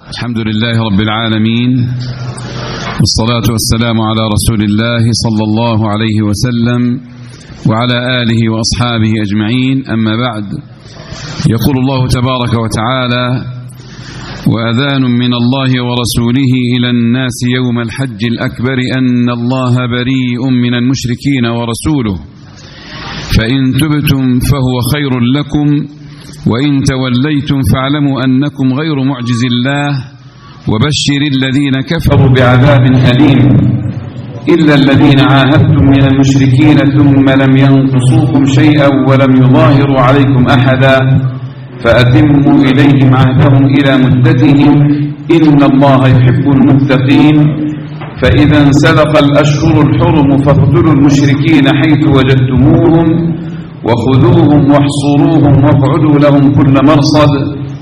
الحمد لله رب العالمين، والصلاة والسلام على رسول الله صلى الله عليه وسلم وعلى آله وأصحابه أجمعين. أما بعد، يقول الله تبارك وتعالى: وأذان من الله ورسوله إلى الناس يوم الحج الأكبر أن الله بريء من المشركين ورسوله، فإن تبتم فهو خير لكم، وإن توليتم فاعلموا أنكم غير معجز الله، وبشر الذين كفروا بعذاب أليم. إلا الذين عاهدتم من المشركين ثم لم ينقصوكم شيئا ولم يظاهروا عليكم أحدا فأتموا إليهم عهدهم إلى مدتهم إن الله يحب المتقين. فإذا انسلخ الأشهر الحرم فاقتلوا المشركين حيث وجدتموهم وخذوهم واحصروهم واقعدوا لهم كل مرصد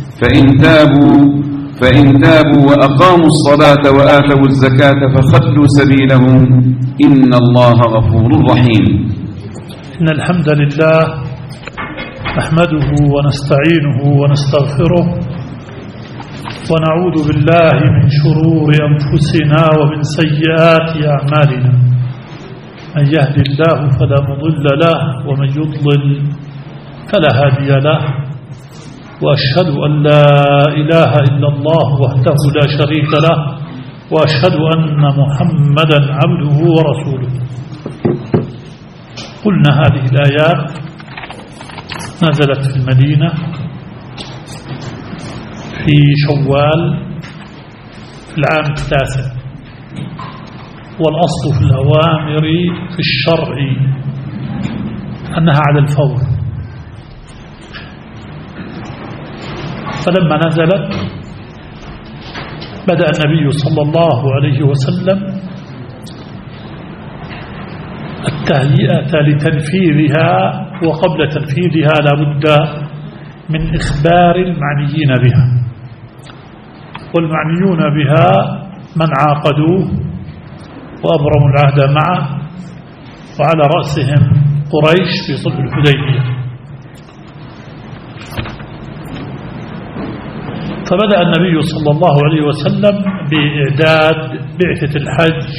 فإن تابوا وأقاموا الصلاة وآتوا الزكاة فخلوا سبيلهم إن الله غفور رحيم. إن الحمد لله نحمده ونستعينه ونستغفره ونعوذ بالله من شرور أنفسنا ومن سيئات أعمالنا، من يهد الله فلا مضل له ومن يضلل فلا هادي له، وأشهد أن لا إله إلا الله وحده لا شريك له، وأشهد أن محمدا عبده ورسوله. قلنا هذه الآيات نزلت في المدينة في شوال في العام 9، والأصل في الأوامر في الشرع أنها على الفور. فلما نزلت بدأ النبي صلى الله عليه وسلم التهيئة لتنفيذها، وقبل تنفيذها لا بد من إخبار المعنيين بها، والمعنيون بها من عاقدوه وأبرموا العهد معه، وعلى رأسهم قريش في صلح الحديبية. فبدأ النبي صلى الله عليه وسلم بإعداد بعثة الحج،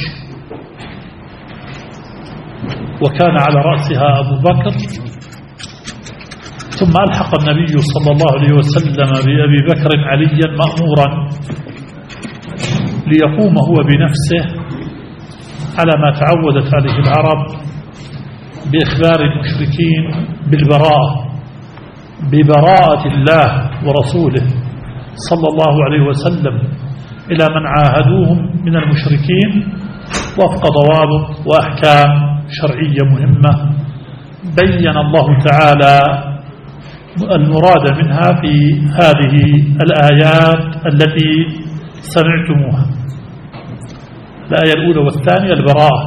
وكان على رأسها أبو بكر، ثم ألحق النبي صلى الله عليه وسلم بأبي بكر عليا مأمورا ليقوم هو بنفسه على ما تعودت عليه العرب بإخبار المشركين ببراءة الله ورسوله صلى الله عليه وسلم إلى من عاهدوهم من المشركين وفق ضوابط وأحكام شرعية مهمة بين الله تعالى المراد منها في هذه الآيات التي سمعتموها. الآية الأولى والثانية البراءة،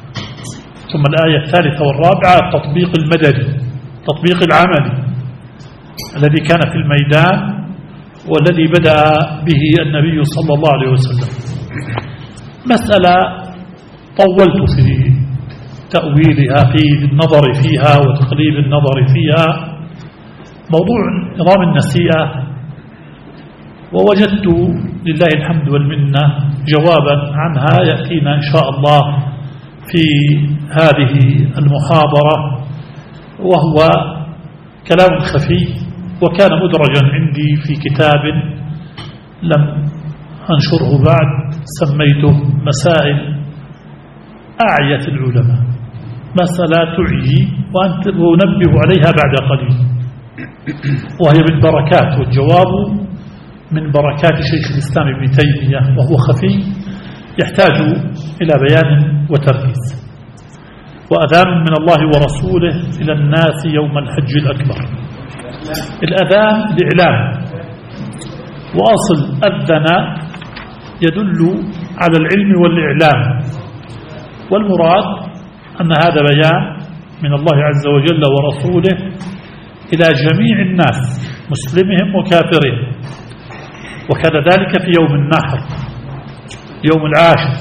ثم الآية الثالثة والرابعة التطبيق المدني، التطبيق العملي الذي كان في الميدان والذي بدأ به النبي صلى الله عليه وسلم. مسألة طولت في تأويلها، في النظر فيها وتقليل النظر فيها، موضوع نظام النسيئة، ووجدت لله الحمد والمنة جوابا عنها يأتينا إن شاء الله في هذه المحاضرة، وهو كلام خفي وكان مدرجا عندي في كتاب لم أنشره بعد، سميته مسائل أعيت العلماء، مسألة تعيي وأنبه عليها بعد قليل، وهي من بركات، والجواب من بركات شيخ الإسلام ابن تيمية، وهو خفي يحتاج إلى بيان وتركيز. وأذان من الله ورسوله إلى الناس يوم الحج الأكبر. الأذان الإعلام، وأصل أذن يدل على العلم والإعلام، والمراد أن هذا بيان من الله عز وجل ورسوله إلى جميع الناس مسلمهم وكافرهم، وكان ذلك في يوم النحر يوم 10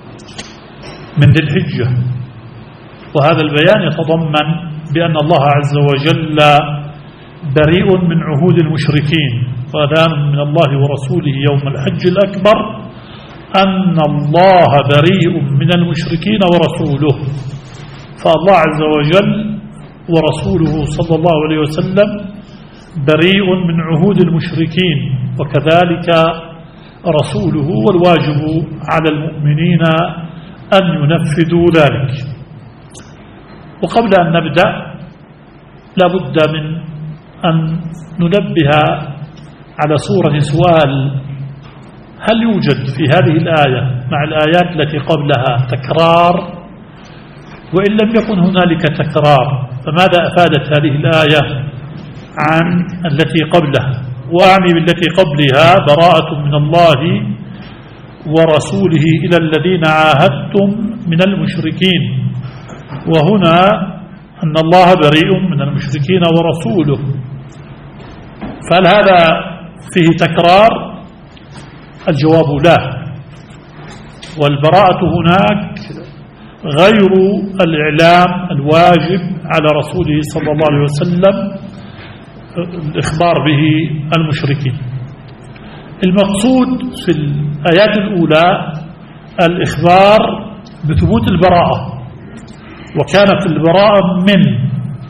من ذي الحجة. وهذا البيان يتضمن بأن الله عز وجل بريء من عهود المشركين وأذان من الله ورسوله يوم الحج الأكبر أن الله بريء من المشركين ورسوله. فالله عز وجل ورسوله صلى الله عليه وسلم بريء من عهود المشركين، وكذلك رسوله، والواجب على المؤمنين أن ينفذوا ذلك. وقبل أن نبدأ لا بد من أن ننبه على صورة سؤال: هل يوجد في هذه الآية مع الآيات التي قبلها تكرار؟ وإن لم يكن هنالك تكرار فماذا أفادت هذه الآية عن التي قبلها؟ وأعني بالتي قبلها براءة من الله ورسوله إلى الذين عاهدتم من المشركين، وهنا أن الله بريء من المشركين ورسوله. فهل هذا فيه تكرار؟ الجواب لا، والبراءة هناك غير الإعلام الواجب على رسوله صلى الله عليه وسلم الإخبار به المشركين. المقصود في الآيات الأولى الإخبار بثبوت البراءة، وكانت البراءة من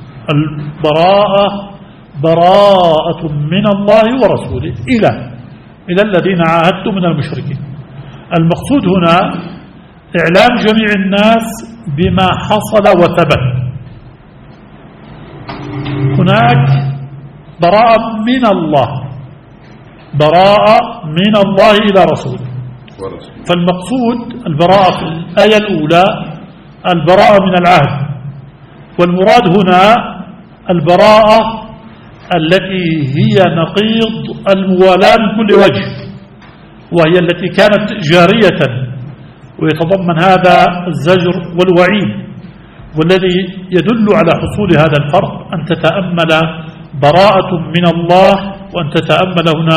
براءة من الله ورسوله إلى الذين عاهدتم من المشركين. المقصود هنا إعلام جميع الناس بما حصل وثبت. هناك براءة من الله، براءة من الله إلى رسوله. فالمقصود البراءة في الآية الأولى البراءة من العهد، والمراد هنا البراءة التي هي نقيض الموالاة من كل وجه، وهي التي كانت جارية، ويتضمن هذا الزجر والوعيد. والذي يدل على حصول هذا الفرق أن تتأمل براءة من الله، وأن تتأمل هنا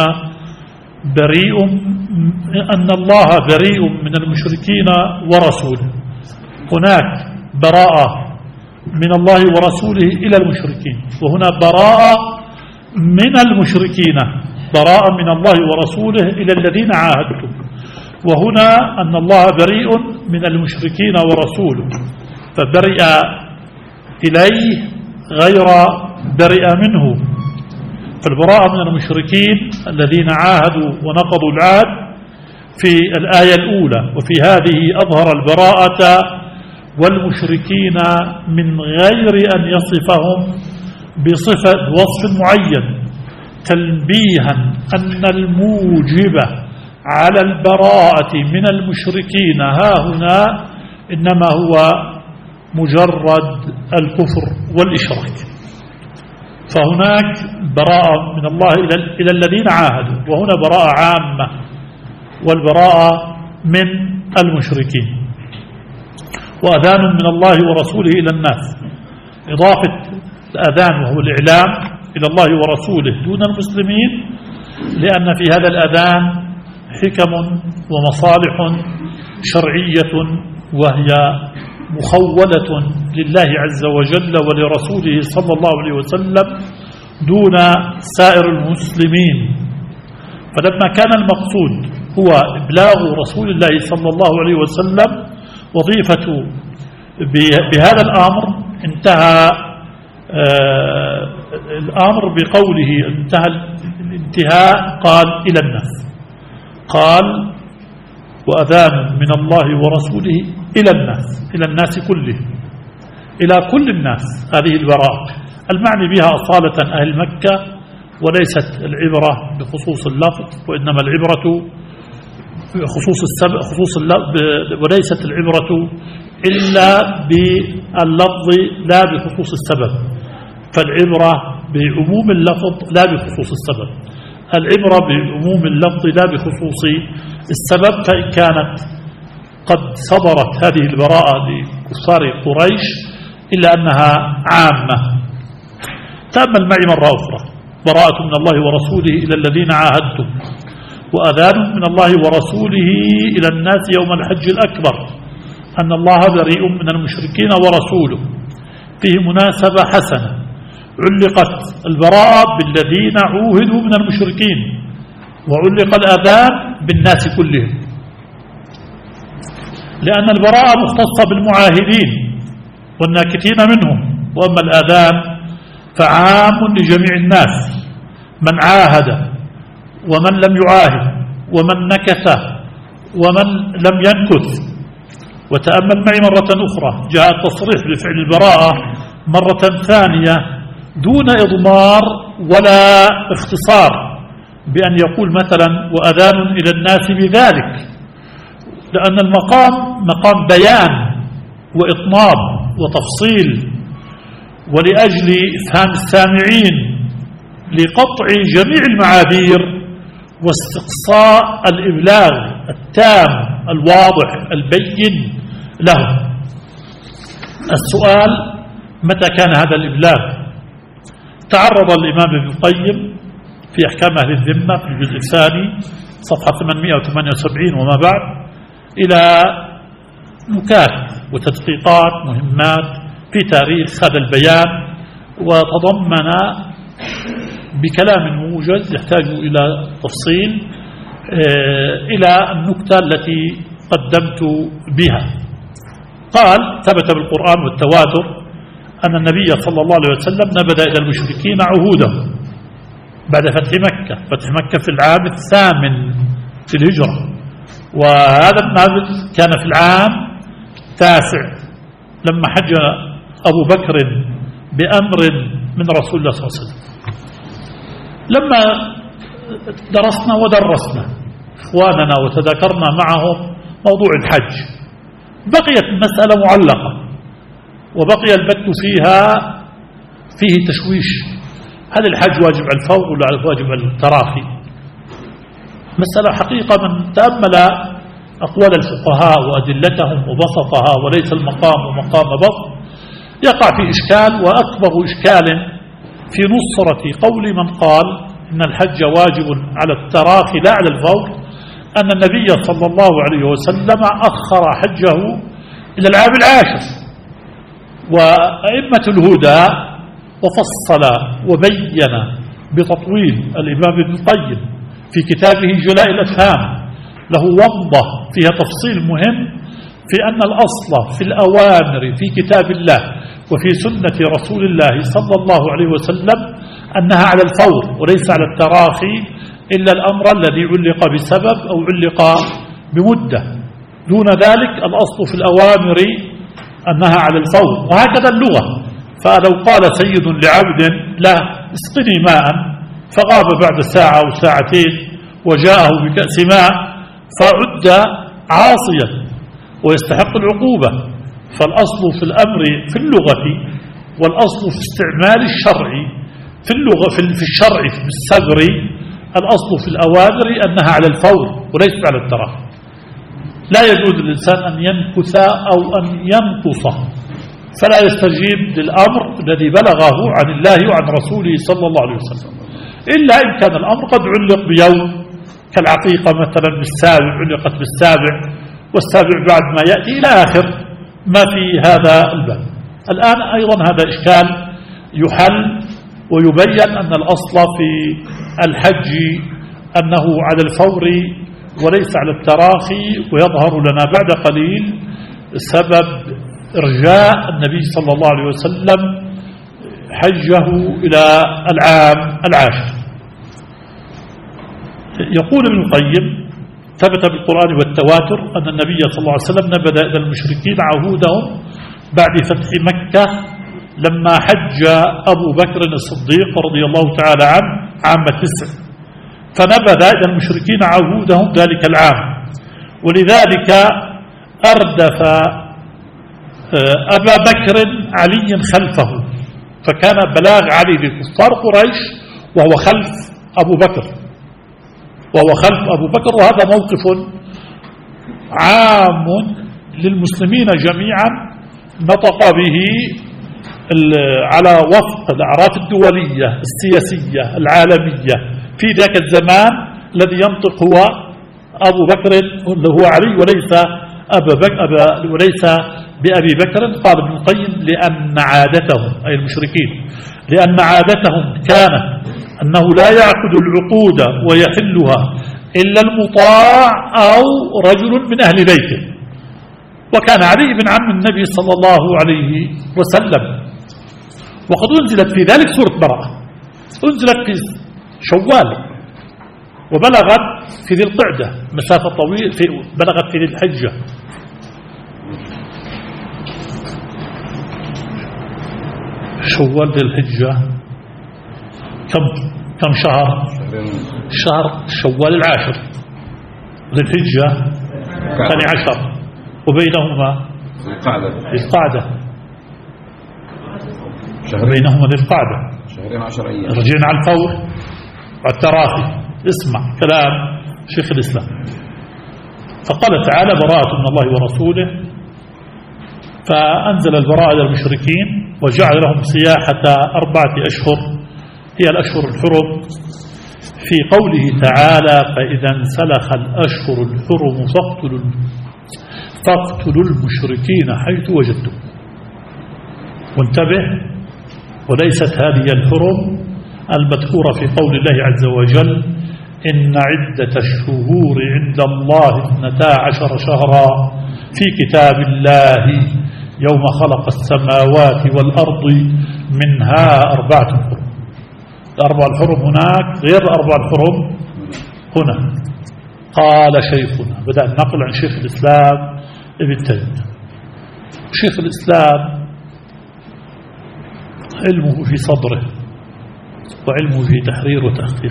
أن الله بريء من المشركين ورسوله. هناك براءة من الله ورسوله إلى المشركين، وهنا براءة من المشركين، براءة من الله ورسوله إلى الذين عاهدتم. وهنا أن الله بريء من المشركين ورسوله، فبرئ إليه غير برئ منه. فالبراءة من المشركين الذين عاهدوا ونقضوا العهد في الآية الأولى، وفي هذه أظهر البراءة والمشركين من غير أن يصفهم بوصف معين، تنبيها أن الموجب على البراءة من المشركين ها هنا إنما هو مجرد الكفر والإشراك. فهناك براءة من الله إلى الذين عاهدوا، وهنا براءة عامة، والبراءة من المشركين. وأذان من الله ورسوله إلى الناس، إضافة الأذان وهو الإعلام إلى الله ورسوله دون المسلمين، لأن في هذا الأذان حكم ومصالح شرعية، وهي مخولة لله عز وجل ولرسوله صلى الله عليه وسلم دون سائر المسلمين. فلما كان المقصود هو إبلاغ رسول الله صلى الله عليه وسلم وظيفة بهذا الأمر، انتهى الأمر بقوله، انتهى الانتهاء قال إلى الناس، قال وأذان من الله ورسوله إلى الناس كله، إلى كل الناس. هذه البراءة المعني بها أصالة أهل مكة، وليست العبرة بخصوص اللفظ، وإنما العبرة بخصوص السبب، وليست العبرة إلا باللفظ لا بخصوص السبب. فالعبرة بعموم اللفظ لا بخصوص السبب، العبرة بعموم اللفظ لا بخصوص السبب. فإن كانت قد صدرت هذه البراءة لكفار قريش إلا أنها عامة. تأمل معي مرة أخرى: براءة من الله ورسوله إلى الذين عاهدتم، وأذان من الله ورسوله إلى الناس يوم الحج الأكبر أن الله بريء من المشركين ورسوله. فيه مناسبة حسنة، علقت البراءة بالذين عوهدوا من المشركين، وعلق الأذان بالناس كلهم، لأن البراءة مختصة بالمعاهدين والناكثين منهم، وأما الأذان فعام لجميع الناس، من عاهد ومن لم يعاهد ومن نكث ومن لم ينكث. وتأمل معي مرة أخرى، جاء التصريح بفعل البراءة مرة ثانية دون إضمار ولا اختصار، بأن يقول مثلا وأذان إلى الناس بذلك، لأن المقام مقام بيان وإطناب وتفصيل، ولأجل إفهام السامعين لقطع جميع المعاذير واستقصاء الإبلاغ التام الواضح البين له. السؤال: متى كان هذا الإبلاغ؟ تعرض الإمام ابن القيم في أحكام أهل الذمة في الجزء الثاني صفحة 878 وما بعد إلى نكات وتدقيقات مهمات في تاريخ هذا البيان، وتضمن بكلام موجز يحتاج إلى تفصيل إلى النكتة التي قدمت بها. قال: ثبت بالقرآن والتواتر أن النبي صلى الله عليه وسلم نبذ إلى المشركين عهوده بعد فتح مكة. فتح مكة في العام 8 في الهجرة، وهذا النبذ كان في العام 9 لما حج أبو بكر بأمر من رسول الله صلى الله عليه وسلم. لما درسنا ودرسنا إخواننا وتذاكرنا معهم موضوع الحج، بقيت المسألة معلقة وبقي البت فيه تشويش. هل الحج واجب على الفور ولا واجب على التراخي؟ مسألة حقيقة من تأمل أقوال الفقهاء وأدلتهم وبسطها وليس المقام ومقام بسط يقع في إشكال، وأكبر إشكال في نصرة قول من قال إن الحج واجب على التراخي لا على الفور أن النبي صلى الله عليه وسلم أخر حجه إلى العام 10. وأئمة الهدى وفصل وبين بتطويل الإمام ابن القيم في كتابه جلاء الأفهام، له ومضة فيها تفصيل مهم في أن الأصل في الأوامر في كتاب الله وفي سنة رسول الله صلى الله عليه وسلم أنها على الفور وليس على التراخي، إلا الأمر الذي علق بسبب أو علق بمدة. دون ذلك الأصل في الأوامر أنها على الفور، وهكذا اللغة. فلو قال سيد لعبد: لا اسقني ماء، فغاب بعد ساعة أو ساعتين وجاءه بكأس ماء، فعد عاصيا ويستحق العقوبة. فالأصل في الأمر في اللغة، والأصل في استعمال الشرع في اللغة في الشرع في الصبر، الأصل في الأوامر أنها على الفور وليست على التراخي. لا يجوز للإنسان أن ينكث أو أن ينقص، فلا يستجيب للأمر الذي بلغه عن الله وعن رسوله صلى الله عليه وسلم، إلا إن كان الأمر قد علق بيوم، كالعقيقة مثلا بالسابع، علقت بالسابع، والسابع بعد ما يأتي إلى آخر ما في هذا الباب. الآن أيضا هذا إشكال يحل، ويبين أن الأصل في الحج أنه على الفور وليس على التراخي. ويظهر لنا بعد قليل سبب إرجاء النبي صلى الله عليه وسلم حجه إلى العام 10. يقول ابن القيم: ثبت بالقرآن والتواتر أن النبي صلى الله عليه وسلم نبذ إلى المشركين عهودهم بعد فتح مكة لما حج أبو بكر الصديق رضي الله تعالى عنه عام 9، فنبذ إلى المشركين عهودهم ذلك العام. ولذلك أردف أبا بكر علي خلفه، فكان بلاغ علي لكفار قريش وهو خلف أبو بكر، وهذا موقف عام للمسلمين جميعا نطق به على وفق الأعراف الدولية السياسية العالمية في ذاك الزمان. الذي ينطق هو أبو بكر، هو علي، وليس وليس بأبي بكر؟ قال ابن القيم لأن عادتهم أي المشركين لأن عادتهم كانت أنه لا يعقد العقود ويحلها إلا المطاع أو رجل من أهل بيته، وكان علي بن عم النبي صلى الله عليه وسلم. وقد أنزلت في ذلك سورة براءة، أنزلت في شوال وبلغت في ذي القعدة مسافة طويلة، بلغت في ذي الحجة. شوال ذي الحجة كم شهر؟ شهر شوال العاشر، ذي الحجة 12، وبينهما ذي القعدة، بينهما ذي القعدة، شهرين 10 أيام. رجعنا على الفور والتراخي. اسمع كلام شيخ الإسلام. فقال تعالى براءة من الله ورسوله، فأنزل البراءة للمشركين وجعل لهم سياحة 4 أشهر هي الأشهر الحرم، في قوله تعالى فإذا انسلخ الأشهر الحرم فاقتلوا المشركين حيث وجدتم. وانتبه، وليست هذه الحرم المذكورة في قول الله عز وجل إن عدة الشهور عند الله 12 شهرا في كتاب الله يوم خلق السماوات والأرض منها 4 حرم. 4 الحرم هناك غير 4 الحرم هنا. قال شيخنا، بدأ النقل عن شيخ الإسلام ابن تيمية. شيخ الإسلام علمه في صدره وعلمه في تحرير وتحقيق،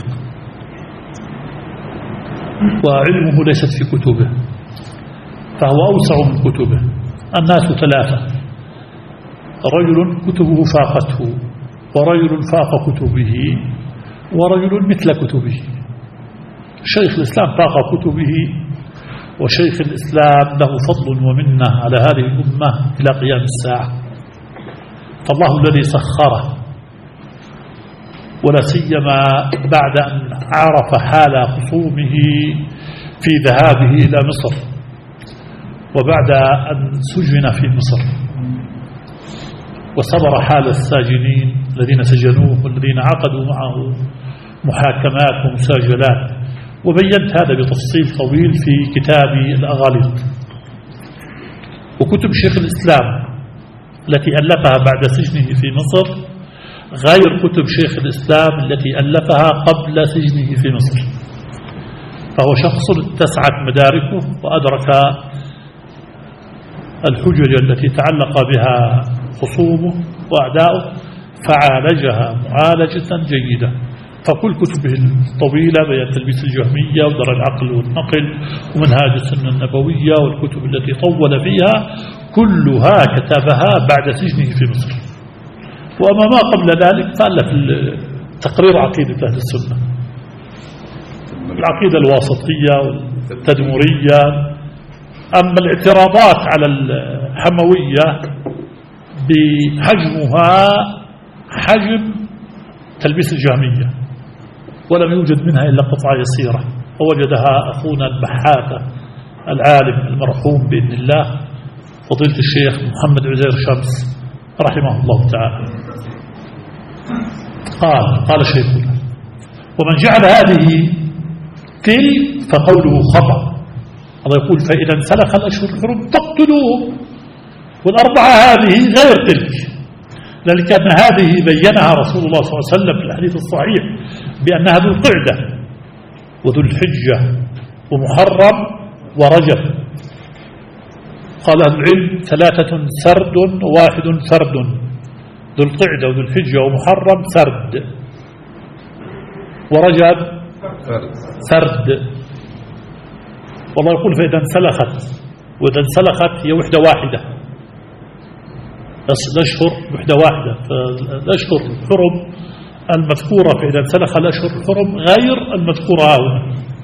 وعلمه ليست في كتبه، فهو أوسع من كتبه. الناس 3، رجل كتبه فاقته، ورجل فاق كتبه، ورجل مثل كتبه. شيخ الإسلام فاق كتبه، وشيخ الإسلام له فضل ومنة على هذه الأمة إلى قيام الساعة. فالله الذي سخره، ولا سيما بعد أن عرف حال خصومه في ذهابه إلى مصر، وبعد أن سجن في مصر، وصبر حال الساجنين الذين سجنوه والذين عقدوا معه محاكمات ومساجلات، وبينت هذا بتفصيل طويل في كتابي الأغاليط. وكتب شيخ الإسلام التي ألفها بعد سجنه في مصر غير كتب شيخ الإسلام التي ألفها قبل سجنه في مصر، فهو شخص اتسعت مداركه وأدرك الحجج التي تعلق بها خصومه وأعداؤه فعالجها معالجة جيدة. فكل كتبه الطويلة بيان تلبيس الجهمية ودرء العقل والنقل ومنهاج السنة النبوية والكتب التي طول فيها كلها كتبها بعد سجنه في مصر. وأما ما قبل ذلك فألف تقرير عقيدة أهل السنة، العقيدة الواسطية والتدمرية. أما الاعتراضات على الحموية بحجمها حجم تلبيس الجهمية، ولم يوجد منها إلا قطعة يسيرة، ووجدها أخونا البحاثة العالم المرحوم بإذن الله فضيلة الشيخ محمد عزير شمس رحمه الله تعالى. قال شيخنا ومن جعل هذه فقوله خطأ. الله يقول فإذا انسلخ الأشهر الحرم فاقتلوهم، والأربعة هذه غير تلك، لأن هذه بينها رسول الله صلى الله عليه وسلم في الحديث الصحيح بأنها ذو القعدة وذو الحجة ومحرم ورجب. قال أهل العلم 3 سرد و1 فرد، ذو القعدة وذو الحجة ومحرم سرد، ورجب سرد. والله يقول فإذا انسلخت، وإذا انسلخت هي وحدة واحدة، الأشهر وحدة واحدة. فالأشهر الحرم المذكورة فإذا انسلخ الأشهر الحرم غير المذكورة هنا،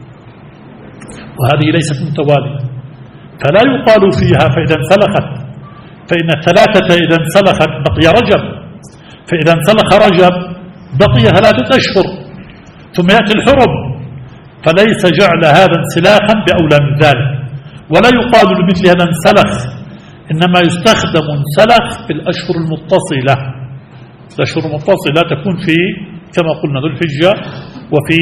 وهذه ليست متوالية، فلا يقال فيها فإذا انسلخت، فإن 3 إذا انسلخت بقي رجب، فإذا انسلخ رجب بقي 3 أشهر ثم يأتي الحرم، فليس جعل هذا انسلاخا بأولى من ذلك. ولا يقال لمثل هذا انسلخ إنما يستخدم انسلخ في الأشهر المتصلة. الأشهر المتصلة تكون في كما قلنا ذو الحجة، وفي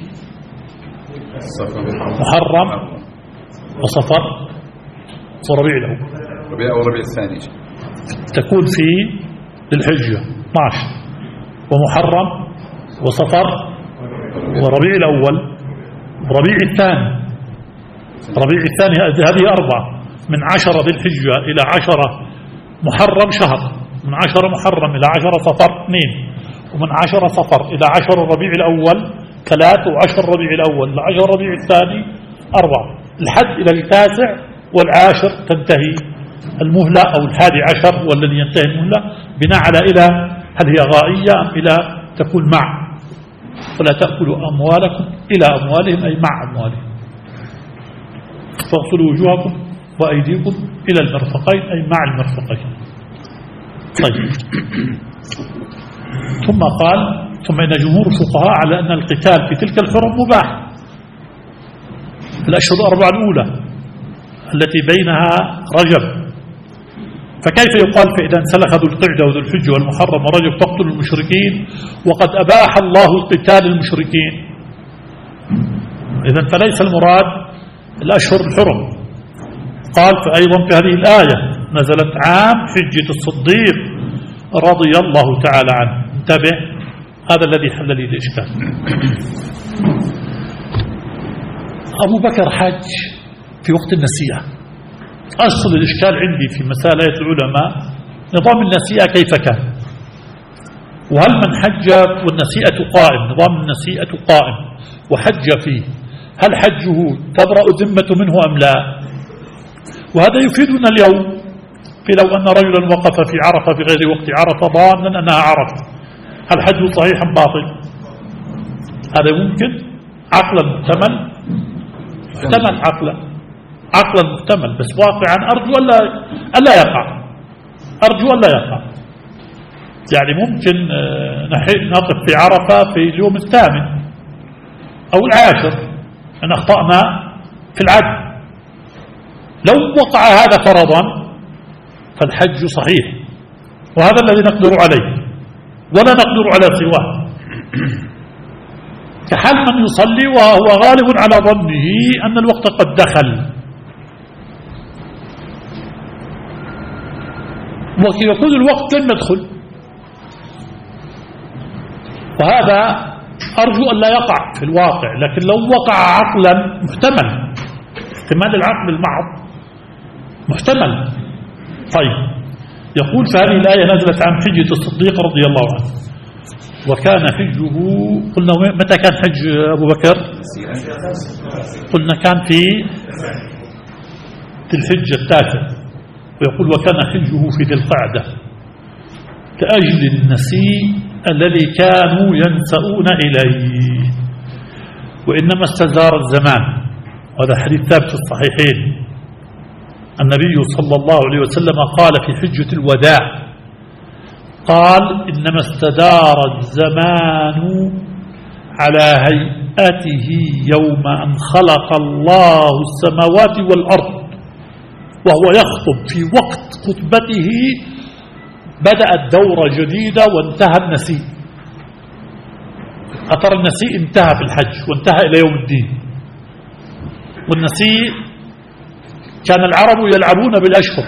محرم وصفر وربيع الأول. ربيع أو ربيع الثاني تكون في الحجة 12 ومحرم وصفر وربيع الأول وربيع الثاني. ربيع الثاني هذه 4 من 10 ذي الحجة إلى 10 محرم شهر، من 10 محرم إلى 10 صفر 2، ومن 10 صفر إلى 10 ربيع الأول 3، و10 ربيع الأول إلى 10 ربيع الثاني 4، الحد إلى 9 والعاشر تنتهي المهلة، أو 11 هو الذي ينتهي المهلة، بناء على إلى هل هي غائية أم إلى تكون مع. ولا تأكلوا أموالكم إلى أموالهم أي مع أموالهم. فاغسلوا وجوهكم وأيديكم إلى المرفقين أي مع المرفقين. طيب، ثم قال: ثم إن جمهور الفقهاء على أن القتال في تلك الحرم مباح في الأشهر 4 الأولى التي بينها رجب. فكيف يقال فإذا انسلخ ذو القعدة وذو الحجة والمحرم ورجب فاقتلوا المشركين وقد أباح الله القتال المشركين؟ إذن فليس المراد الأشهر الحرم. قال: فأيضا في هذه الآية نزلت عام حجة الصديق رضي الله تعالى عنه. انتبه، هذا الذي حل لي الإشكال. أبو بكر حج في وقت النسيئة. أصل الإشكال عندي في مسألة العلماء نظام النسيئة كيف كان، وهل من حج والنسيئة قائم، نظام النسيئة قائم وحج فيه، هل حجه تبرأ ذمة منه أم لا؟ وهذا يفيدنا اليوم في لو أن رجلا وقف في عرفة في غير وقت عرفة ظانا أنها عرفة، هل حجه صحيح أم باطل؟ هذا ممكن عقلا محتمل عقلا محتمل، بس واقعا أرجو ألا يقع، أرجو ألا يقع. يعني ممكن نقف في عرفة في اليوم 8 أو 10 أن أخطأنا في العد، لو وقع هذا فرضا فالحج صحيح، وهذا الذي نقدر عليه ولا نقدر على سواه، كحال من يصلي وهو غالب على ظنه أن الوقت قد دخل، ويكون الوقت لم يدخل، وهذا أرجو أن لا يقع في الواقع. لكن لو وقع عقلا محتمل، احتمال العقل المحض محتمل. طيب، يقول في هذه الآية نزلت عن حجة الصديق رضي الله عنه، وكان حجه، قلنا متى كان حج أبو بكر؟ قلنا كان في الحجة 9، ويقول وكان حجه في ذي القعدة كأجل النسيء الذي كانوا ينسؤون إليه، وإنما استزار الزمان. وهذا حديث ثابت في الصحيحين. النبي صلى الله عليه وسلم قال في حجة الوداع، قال: إنما استدار الزمان على هيئته يوم أن خلق الله السماوات والأرض، وهو يخطب في وقت خطبته بدأت دورة جديدة وانتهى النسيء. أثر النسيء انتهى في الحج وانتهى إلى يوم الدين. والنسيء كان العرب يلعبون بالأشهر،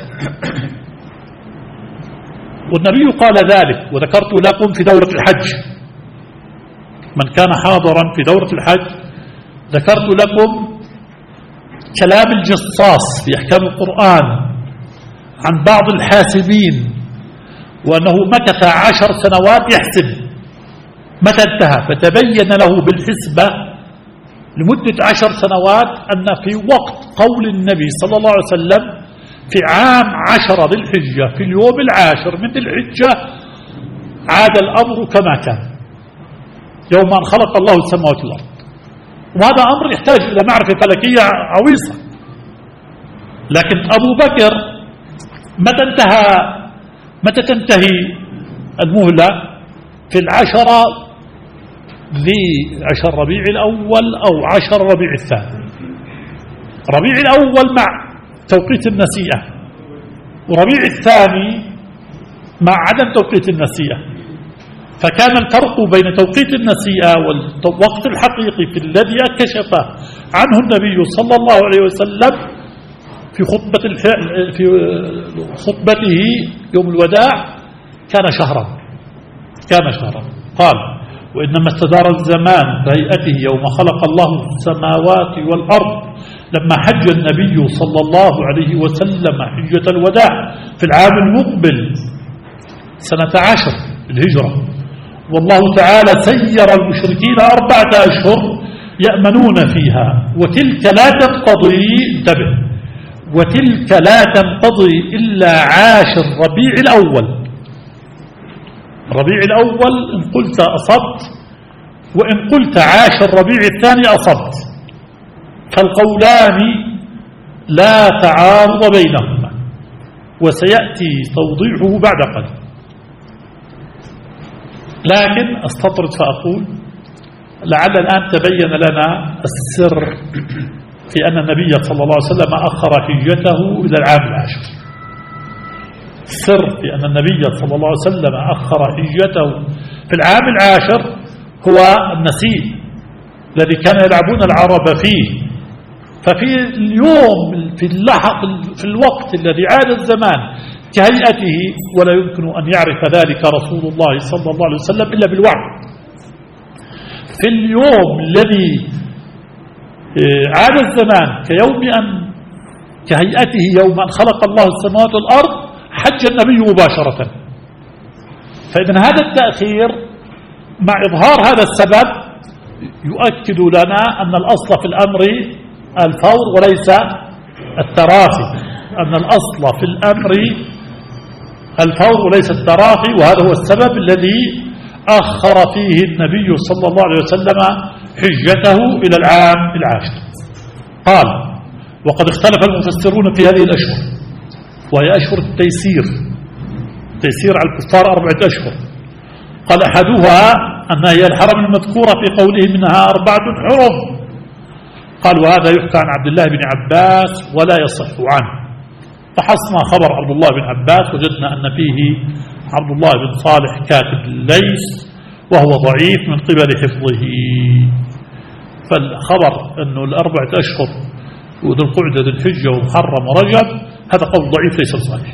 والنبي قال ذلك، وذكرت لكم في دورة الحج، من كان حاضرا في دورة الحج ذكرت لكم كلام الجصاص في أحكام القرآن عن بعض الحاسبين، وأنه مكث 10 سنوات يحسب متى انتهى، فتبين له بالحسبة لمدة 10 سنوات أن في وقت قول النبي صلى الله عليه وسلم في عام 10 ذي الحجة في اليوم 10 من ذي الحجة عاد الأمر كما كان يوم أن خلق الله السماوات والأرض. وهذا أمر يحتاج إلى معرفة فلكية عويصة. لكن أبو بكر متى تنتهي المهلة؟ في 10 ذي 10 ربيع الأول أو 10 ربيع الثاني. ربيع الأول مع توقيت النسيئة وربيع الثاني مع عدم توقيت النسيئة، فكان الفرق بين توقيت النسيئة والوقت الحقيقي في الذي كشف عنه النبي صلى الله عليه وسلم في خطبته يوم الوداع كان شهرا. قال: وإنما استدار الزمان بهيئته يوم خلق الله السماوات والأرض لما حج النبي صلى الله عليه وسلم حجة الوداع في العام المقبل سنة 10 الهجرة، والله تعالى سير المشركين 4 أشهر يأمنون فيها، وتلك لا تنقضي، انتبه، وتلك لا تنقضي إلا 10 ربيع الأول. ربيع الأول إن قلت أصبت، وإن قلت 10 ربيع الثاني أصبت، فالقولان لا تعارض بينهما، وسيأتي توضيحه بعد قليل. لكن أستطرد فأقول: لعل الآن تبين لنا السر في أن النبي صلى الله عليه وسلم أخر حجته إلى العام 10. السر في أن النبي صلى الله عليه وسلم أخر حجته في العام 10 هو النسيء الذي كان يلعبون العرب فيه. ففي اليوم في الوقت الذي عاد الزمان كهيئته، ولا يمكن أن يعرف ذلك رسول الله صلى الله عليه وسلم إلا بالوعي. في اليوم الذي عاد الزمان كهيئته يوم أن خلق الله السماوات والأرض حج النبي مباشرة. فإذن هذا التأخير مع إظهار هذا السبب يؤكد لنا أن الأصل في الأمر الفور وليس التراخي، أن الأصل في الأمر الفور وليس التراخي، وهذا هو السبب الذي أخر فيه النبي صلى الله عليه وسلم حجته إلى العام 10. قال: وقد اختلف المفسرون في هذه الأشهر، وهي أشهر التيسير على الكفار 4 أشهر. قال: أحدها أنها هي الحرم المذكورة في قوله منها 4 حرم. قال: وهذا يحكى عن عبد الله بن عباس ولا يصح عنه. فحصنا خبر عبد الله بن عباس وجدنا أن فيه عبد الله بن صالح كاتب الليث، وهو ضعيف من قبل حفظه. فالخبر أنه 4 أشهر وذو القعدة ذو الحجة ومحرم ورجب هذا قول ضعيف ليس صحيح.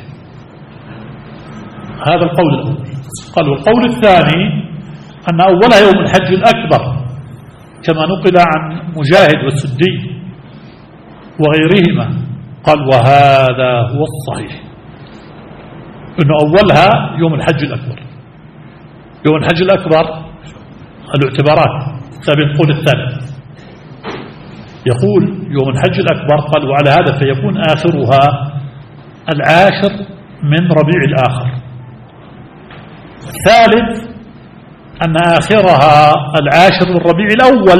هذا القول الأول. قال: والقول الثاني أن أولها يوم الحج الأكبر كما نقل عن مجاهد والسدي وغيرهما. قال: وهذا هو الصحيح، أن أولها يوم الحج الأكبر. يوم الحج الأكبر الاعتبارات تابع القول الثالث يقول يوم الحج الأكبر. قال: وعلى هذا فيكون آخرها 10 من ربيع الآخر. الثالث أن آخرها 10 من ربيع الأول.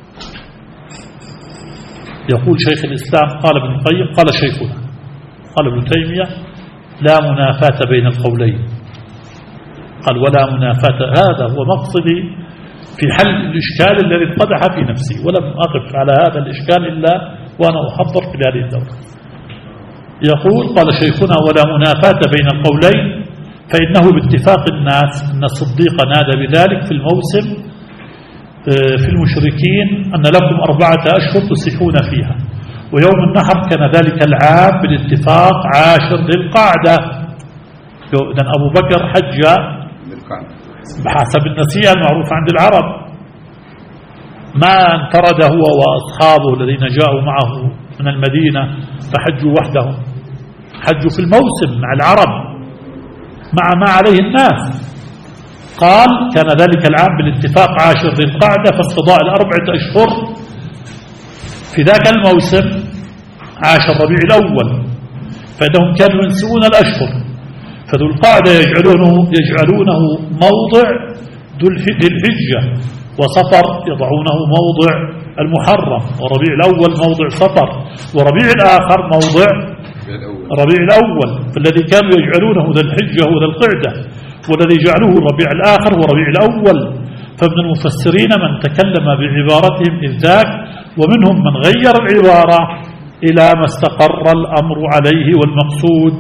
يقول شيخ الإسلام قال ابن القيم قال شيخنا قال ابن تيمية: لا منافاة بين القولين. قال: ولا منافاة. هذا هو مقصدي في حل الإشكال الذي انقدح في نفسي، ولم أقف على هذا الإشكال إلا وأنا أحضر في هذه الدورة. يقول قال شيخنا: ولا منافاة بين القولين، فإنه باتفاق الناس أن الصديق نادى بذلك في الموسم في المشركين أن لكم 4 أشهر تسيحون فيها، ويوم النحر كان ذلك العام بالاتفاق 10 ذي القعدة. إذن أبو بكر حج بحسب النسيئة المعروف عند العرب، ما انفرد هو وأصحابه الذين جاءوا معه من المدينة فحجوا وحدهم، حجوا في الموسم مع العرب مع ما عليه الناس. قال: كان ذلك العام بالاتفاق 10 ذي القعدة، فاقتضاء 4 أشهر في ذاك الموسم 10 ربيع الأول، فإنهم كانوا ينسون الأشهر، فذو القعدة يجعلونه موضع ذي الحجة، وصفر يضعونه موضع المحرم، وربيع الأول موضع صفر، وربيع الآخر موضع ربيع الأول. فالذي كانوا يجعلونه ذا الحجة وذا القعدة، والذي جعلوه الربيع الآخر وربيع الأول. فمن المفسرين من تكلم بعبارتهم إذ ذاك، ومنهم من غير العبارة إلى ما استقر الأمر عليه، والمقصود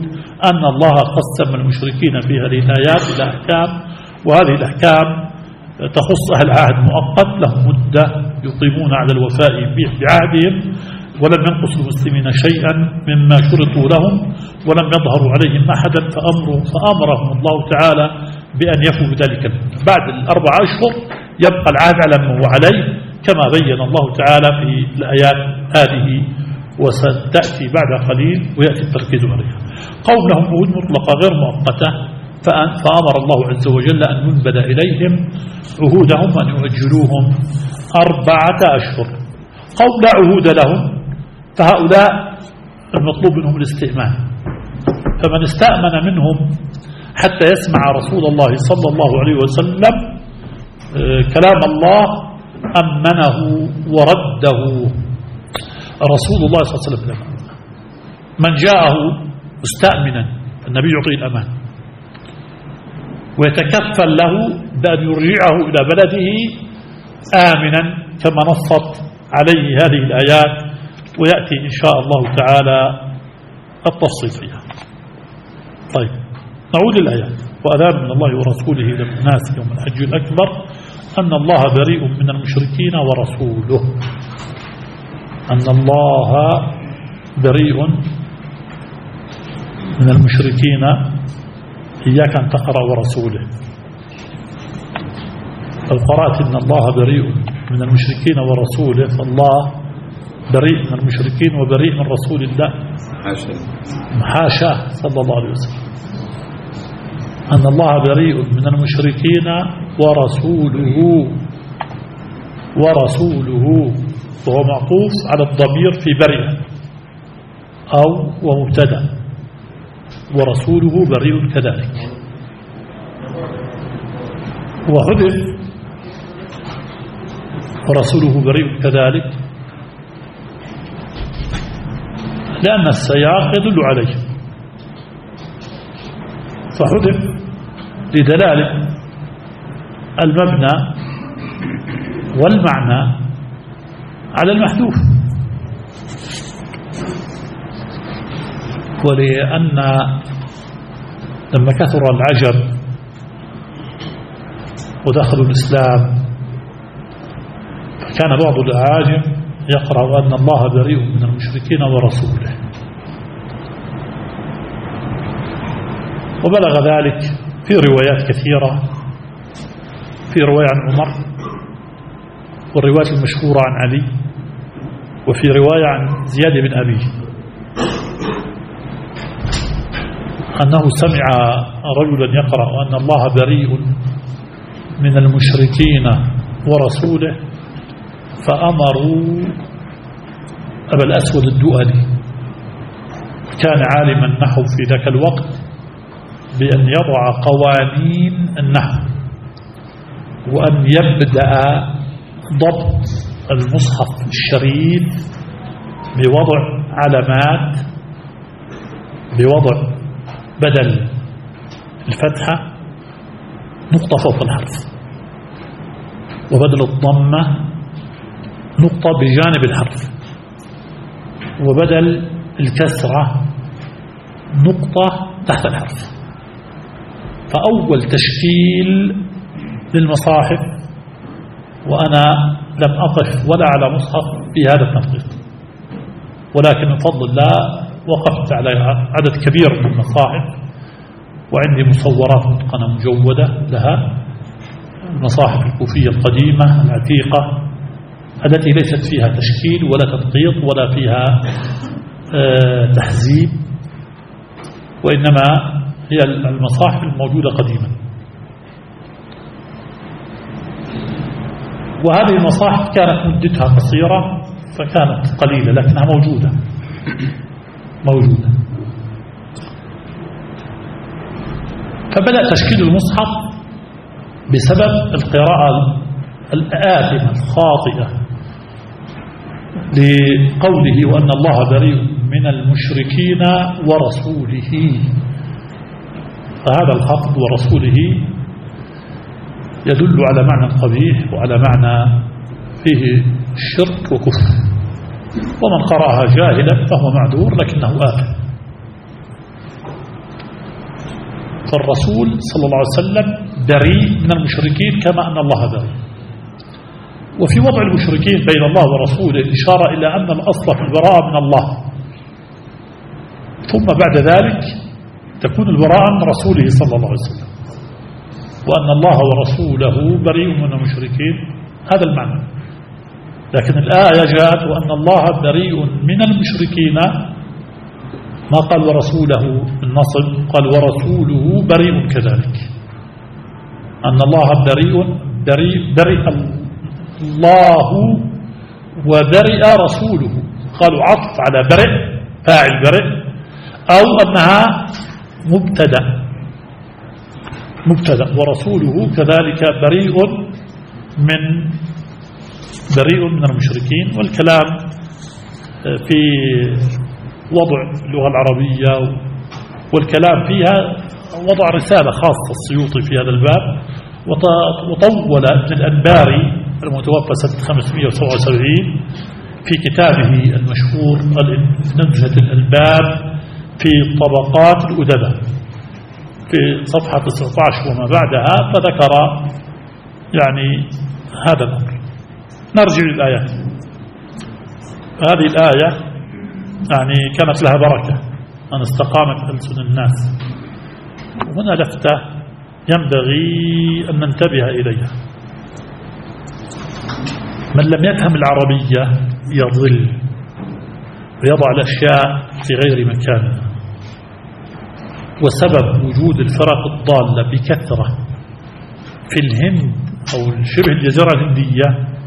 أن الله قسم المشركين في هذه الآيات إلى أحكام، وهذه الأحكام تخص أهل عهد مؤقت لهم مدة يقيمون على الوفاء بعهدهم، ولم ينقص المسلمين شيئا مما شرطوا لهم، ولم يظهروا عليهم أحدا، فأمرهم الله تعالى بأن يفوا بذلك. بعد ال4 أشهر يبقى العهد على ما هو عليه، كما بين الله تعالى في الآيات هذه، وستأتي بعد قليل ويأتي التركيز عليها. قوم لهم عهود مطلقة غير مؤقتة، فأمر الله عز وجل أن ينبذ إليهم عهودهم أن يؤجلوهم 4 أشهر. قوم لا عهود لهم، فهؤلاء المطلوب منهم الاستئمان، فمن استأمن منهم حتى يسمع رسول الله صلى الله عليه وسلم كلام الله أمنه ورده رسول الله صلى الله عليه وسلم. من جاءه مستأمنا النبي يعطيه الأمان ويتكفل له بأن يرجعه إلى بلده آمنا كما نصت عليه هذه الآيات، ويأتي إن شاء الله تعالى التفصيل فيها. طيب نعود للآيات. وأذان من الله ورسوله إلى الناس يوم الحج الأكبر أن الله بريء من المشركين ورسوله. أن الله بريء من المشركين، إياك أن تقرأ ورسوله. لو قرأت إن الله بريء من المشركين ورسوله، فالله بريء من المشركين وبريء من رسول الله، حاشا صلى الله عليه وسلم. أن الله بريء من المشركين ورسوله، وهو معطوف على الضمير في بريء أو ومبتدأ، ورسوله بريء كذلك. وحذف ورسوله بريء كذلك لأن السياق يدل عليه، فحذف لدلالة المبنى والمعنى على المحذوف، ولأن لما كثر العجب ودخلوا الإسلام كان بعض الأعاجم يقرأ أن الله بريء من المشركين ورسوله، وبلغ ذلك في روايات كثيرة، في رواية عن عمر، والرواية المشهورة عن علي، وفي رواية عن زياد بن أبيه أنه سمع رجلا يقرأ أن الله بريء من المشركين ورسوله، فأمروا أبا الأسود الدؤلي، كان عالما النحو في ذاك الوقت، بأن يضع قوانين النحو، وأن يبدأ ضبط المصحف الشريف بوضع علامات، بوضع بدل الفتحة نقطة فوق الحرف، وبدل الضمة نقطة بجانب الحرف، وبدل الكسرة نقطة تحت الحرف. فأول تشكيل للمصاحف، وأنا لم أقف ولا على مصحف في هذا التنقيط، ولكن من فضل الله وقفت على عدد كبير من المصاحف، وعندي مصورات متقنة مجودة لها، المصاحف الكوفية القديمة العتيقة التي ليست فيها تشكيل ولا تنقيط ولا فيها تحزيب، وإنما هي المصاحف الموجودة قديما. وهذه المصاحف كانت مدتها قصيرة فكانت قليلة، لكنها موجودة. فبدأ تشكيل المصحف بسبب القراءة الآثمة الخاطئة لقوله وأن الله بريء من المشركين ورسوله، فهذا الخفض ورسوله يدل على معنى قبيح وعلى معنى فيه شرك وكفر، ومن قرأها جاهلا فهو معذور لكنه آثم. فالرسول صلى الله عليه وسلم بريء من المشركين كما أن الله بريء. وفي وضع المشركين بين الله ورسوله إشارة إلى أن الأصل في البراءة من الله، ثم بعد ذلك تكون البراءة من رسوله صلى الله عليه وسلم، وأن الله ورسوله بريء من المشركين، هذا المعنى. لكن الآية جاءت وأن الله بريء من المشركين، ما قال ورسوله بالنصب، قال ورسوله بريء كذلك، أن الله بريء الله وبرئ رسوله، قالوا عطف على برئ فاعل برئ، أو أنها مبتدأ ورسوله كذلك بريء من المشركين. والكلام في وضع اللغة العربية والكلام فيها وضع رسالة خاصة السيوطي في هذا الباب، وطول ابن الأنباري المتوفى سنة 577 في كتابه المشهور نزهة الألباب في طبقات الأدباء في صفحة 19 وما بعدها، فذكر يعني هذا الأمر. نرجع للآيات. هذه الآية يعني كانت لها بركة أن استقامت ألسن الناس، وهنا لفتة ينبغي أن ننتبه إليها. من لم يفهم العربية يضل ويضع الأشياء في غير مكانها. وسبب وجود الفرق الضالة بكثرة في الهند أو شبه الجزيرة الهندية،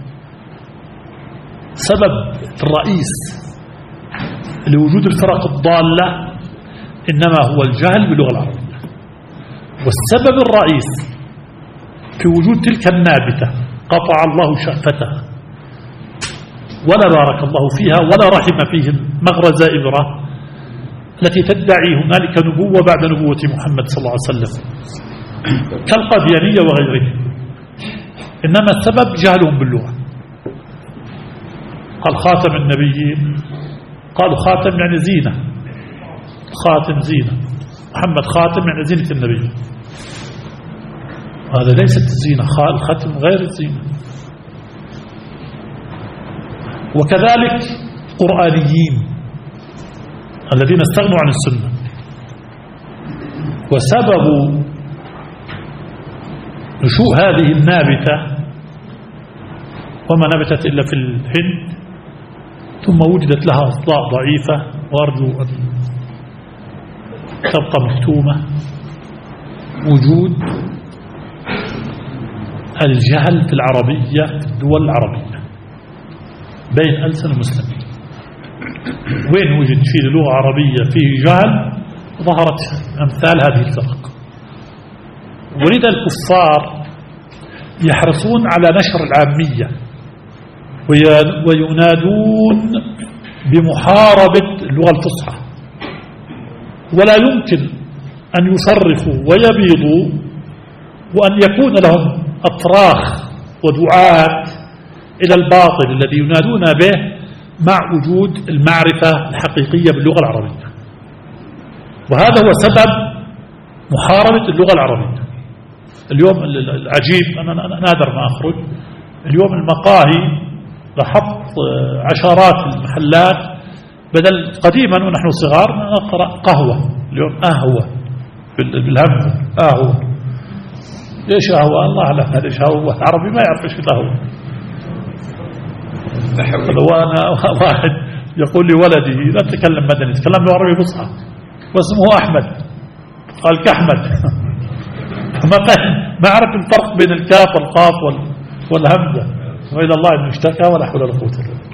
سبب الرئيس لوجود الفرق الضالة إنما هو الجهل باللغة العربية. والسبب الرئيس في وجود تلك النابتة قطع الله شأفتها ولا بارك الله فيها ولا رحم فيهم مغرز إبرة التي تدعي هنالك نبوة بعد نبوة محمد صلى الله عليه وسلم كالقاديانية وغيره. إنما السبب جهلهم باللغة. قال خاتم النبيين، قالوا خاتم يعني زينة، خاتم زينة، محمد خاتم يعني زينة النبي. هذا ليست الزينة، الختم غير الزينة. وكذلك قرآنيين الذين استغنوا عن السنة. وسبب نشوء هذه النابتة، وما نبتت إلا في الهند، ثم وجدت لها أصداء ضعيفة وأرجو أن تبقى مكتومة، وجود الجهل في العربية في الدول العربية بين ألسن المسلمين. وين وجد فيه لغة عربية فيه جهل ظهرت أمثال هذه الفرق. ولذا الكفار يحرصون على نشر العامية وينادون بمحاربة اللغة الفصحى، ولا يمكن أن يصرفوا ويبيضوا وأن يكون لهم أطراخ ودعاة إلى الباطل الذي ينادون به مع وجود المعرفة الحقيقية باللغة العربية. وهذا هو سبب محاربة اللغة العربية. اليوم العجيب، أنا نادر ما أخرج اليوم المقاهي، لاحظت عشرات المحلات بدل قديما ونحن صغار نقرأ قهوة، اليوم قهوة بالهمزة، قهوة. ليش قهوة؟ الله أعلم ليش قهوة، العربي ما يعرف ايش قهوة. وأنا واحد يقول لي ولدي لا تتكلم مدني، تكلم له عربي فصحى واسمه أحمد، قال كأحمد. ما عرف الفرق بين الكاف والقاف والهمزة، وإلى الله إنه اشتكى ولا حول ولا قوة إلا بالله.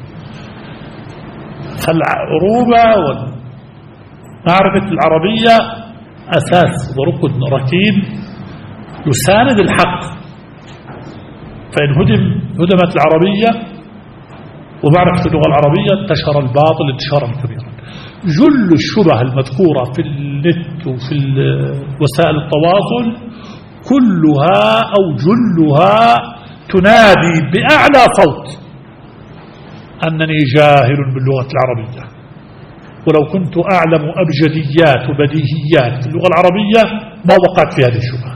فالعروبة ومعرفة العربية أساس وركن ركين يساند الحق. فإن هدمت العربية ومعرفة اللغة العربية انتشر الباطل انتشارا كبيرا. جل الشبه المذكورة في النت وفي وسائل التواصل كلها أو جلها تنادي بأعلى صوت أنني جاهل باللغة العربية، ولو كنت أعلم أبجديات وبديهيات في اللغة العربية ما وقعت في هذه الشبهة.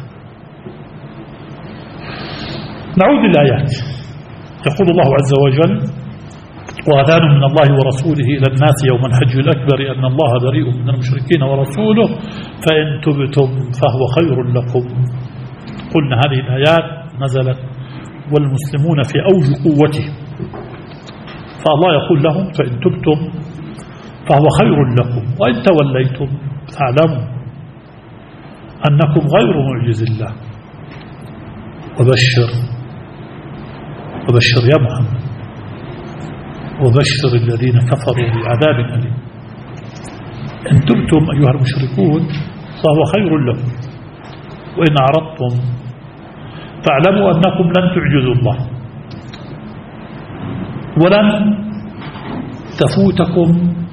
نعود للآيات. يقول الله عز وجل: وأذان من الله ورسوله إلى الناس يوم الحج الأكبر أن الله بريء من المشركين ورسوله فإن تبتم فهو خير لكم. قلنا هذه الآيات نزلت والمسلمون في أوج قوتهم، فالله يقول لهم: فإن تبتم فهو خير لكم وإن توليتم فاعلموا أنكم غير معجز الله وبشر يا محمد وبشر الذين كفروا بعذاب أليم. إن تبتم أيها المشركون فهو خير لكم وإن أعرضتم فاعلموا أنكم لن تعجزوا الله ولن تفوتكم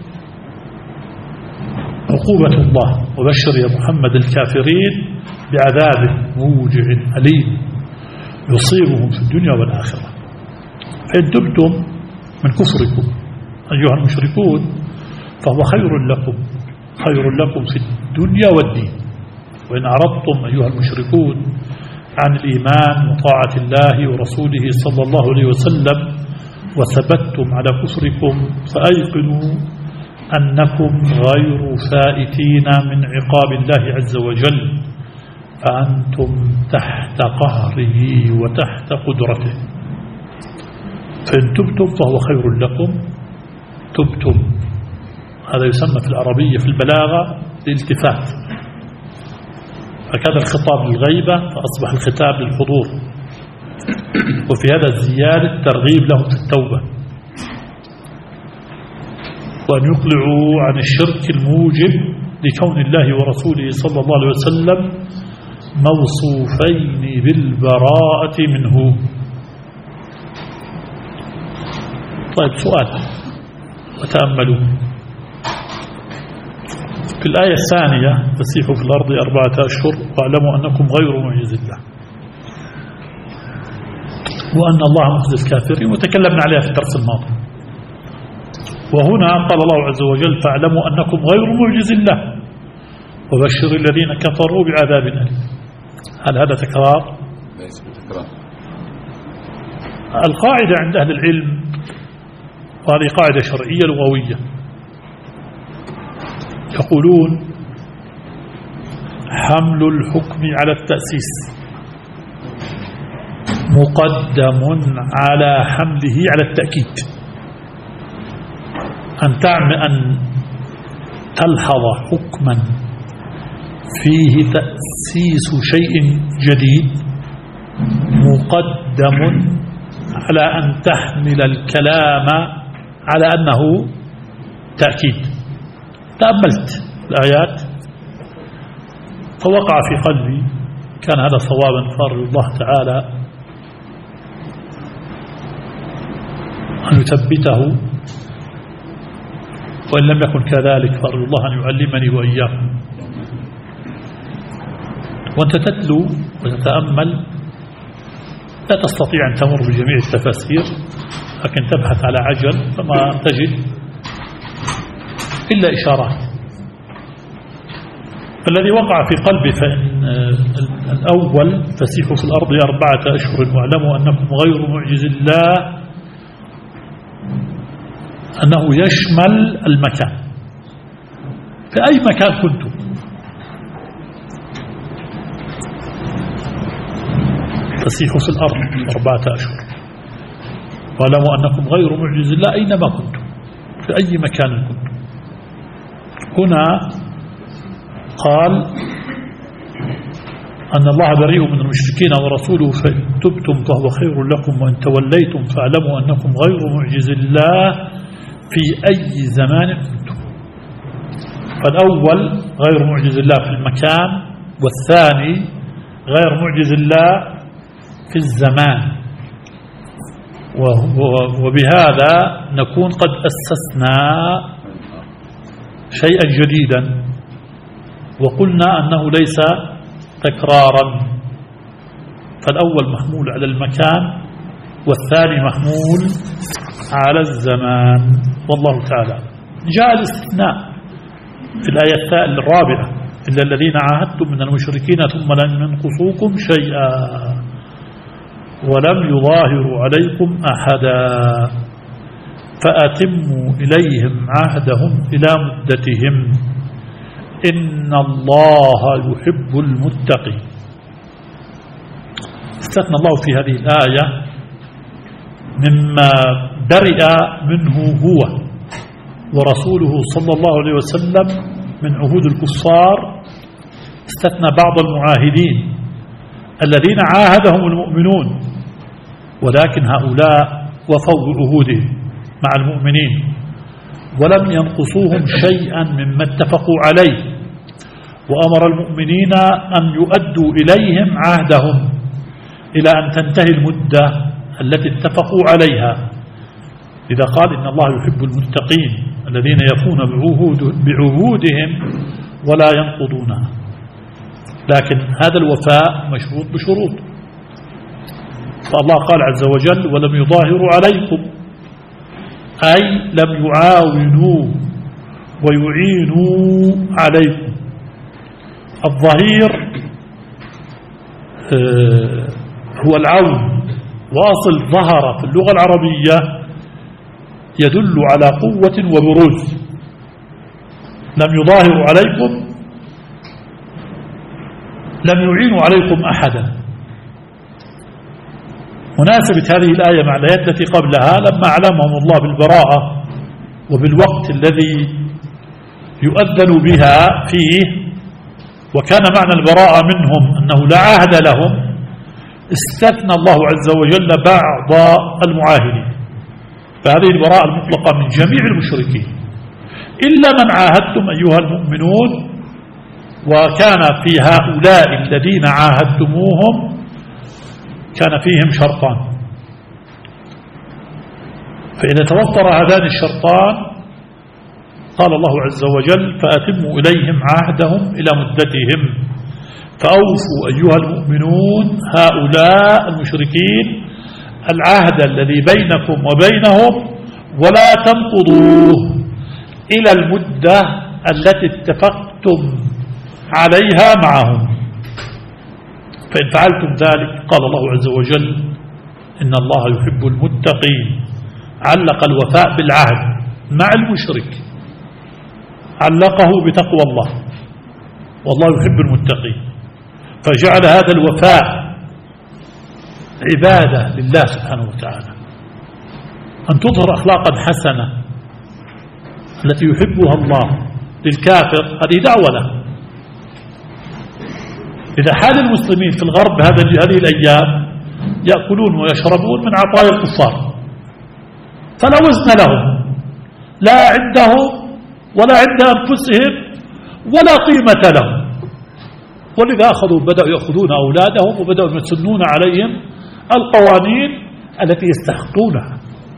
عقوبة الله. وبشر يا محمد الكافرين بعذاب موجع أليم يصيبهم في الدنيا والآخرة. فإن تبتم من كفركم أيها المشركون فهو خير لكم في الدنيا والدين. وإن أعرضتم أيها المشركون عن الإيمان وطاعة الله ورسوله صلى الله عليه وسلم وثبتتم على كفركم فأيقنوا أنكم غير فائتين من عقاب الله عز وجل، فأنتم تحت قهره وتحت قدرته. فإن تبتم فهو خير لكم. تبتم هذا يسمى في العربية في البلاغة الالتفات، فكان الخطاب للغيبة فأصبح الخطاب للحضور، وفي هذا الزيادة ترغيب لهم في التوبة وأن يقلعوا عن الشرك الموجب لكون الله ورسوله صلى الله عليه وسلم موصوفين بالبراءة منه. طيب سؤال وتأملوا في الآية الثانية: فسيحوا في الأرض 4 أشهر واعلموا أنكم غير معجز الله، وأن الله مخزي الكافرين، وتكلمنا عليها في الدرس الماضي. وهنا قال الله عز وجل: فاعلموا أنكم غير معجز الله وبشر الذين كفروا بعذاب أليم. هل هذا تكرار؟ ليس بتكرار. القاعدة عند أهل العلم، وهذه قاعدة شرعية لغوية، يقولون: حمل الحكم على التأسيس مقدم على حمله على التأكيد. أن تلحظ حكما فيه تأسيس شيء جديد مقدم على أن تحمل الكلام على أنه تأكيد. تأملت الآيات فوقع في قلبي كان هذا صوابا فارجو الله تعالى أن يثبته، وإن لم يكن كذلك فارجو الله أن يعلمني وإياكم. وأنت تتلو وتتأمل لا تستطيع أن تمر بجميع التفاسير، لكن تبحث على عجل فما تجد إلا إشارات. فالذي وقع في قلبي فإن الأول: فسيحوا في الأرض 4 أشهر واعلموا أنكم غير معجز الله، أنه يشمل المكان، في أي مكان كنتم. فسيحوا في الأرض 4 أشهر واعلموا أنكم غير معجز الله أينما كنتم، في أي مكان كنتم. هنا قال أن الله بريء من المشركين ورسوله فإن تبتم فهو خير لكم وإن توليتم فاعلموا أنكم غير معجز الله في أي زمان كنتم. فالأول غير معجز الله في المكان، والثاني غير معجز الله في الزمان. وبهذا نكون قد أسسنا شيئا جديدا وقلنا أنه ليس تكرارا. فالأول محمول على المكان والثاني محمول على الزمان، والله تعالى. جاء الاستثناء في الآية الرابعة: إلا الذين عاهدتم من المشركين ثم لم ينقصوكم شيئا ولم يظاهروا عليكم أحدا فأتموا إليهم عهدهم إلى مدتهم إن الله يحب المتقين. استثنى الله في هذه الآية مما برئ منه هو ورسوله صلى الله عليه وسلم من عهود الكفار. استثنى بعض المعاهدين الذين عاهدهم المؤمنون، ولكن هؤلاء وفوا بعهودهم مع المؤمنين ولم ينقصوهم شيئا مما اتفقوا عليه، وأمر المؤمنين أن يؤدوا إليهم عهدهم إلى أن تنتهي المدة التي اتفقوا عليها. إذا قال إن الله يحب المتقين الذين يفون بعهودهم ولا ينقضونها، لكن هذا الوفاء مشروط بشروط. فالله قال عز وجل: ولم يظاهروا عليكم، أي لم يعاونوا ويعينوا عليكم. الظهير هو العون، واصل ظهر في اللغة العربية يدل على قوة وبروز. لم يظاهروا عليكم، لم يعينوا عليكم أحدا. مناسبة هذه الآية مع الآيات التي قبلها لما أعلمهم الله بالبراءة وبالوقت الذي يؤذن بها فيه، وكان معنى البراءة منهم أنه لا عهد لهم، استثنى الله عز وجل بعض المعاهدين. فهذه البراءة المطلقة من جميع المشركين إلا من عاهدتم أيها المؤمنون. وكان في هؤلاء الذين عاهدتموهم كان فيهم شرطان، فإذا توفر هذان الشرطان قال الله عز وجل: فأتموا إليهم عهدهم إلى مدتهم. فأوفوا أيها المؤمنون هؤلاء المشركين العهد الذي بينكم وبينهم ولا تنقضوه إلى المدة التي اتفقتم عليها معهم. فإن فعلتم ذلك قال الله عز وجل: إن الله يحب المتقين. علق الوفاء بالعهد مع المشرك، علقه بتقوى الله، والله يحب المتقين. فجعل هذا الوفاء عبادة لله سبحانه وتعالى، أن تظهر أخلاقا حسنة التي يحبها الله للكافر، هذه دعوة له. إذا حال المسلمين في الغرب هذه الأيام يأكلون ويشربون من عطايا الكفار، فلا وزن لهم، لا عندهم ولا عند أنفسهم ولا قيمة لهم. ولذا بدأوا يأخذون أولادهم وبدأوا يسنون عليهم القوانين التي يستحقونها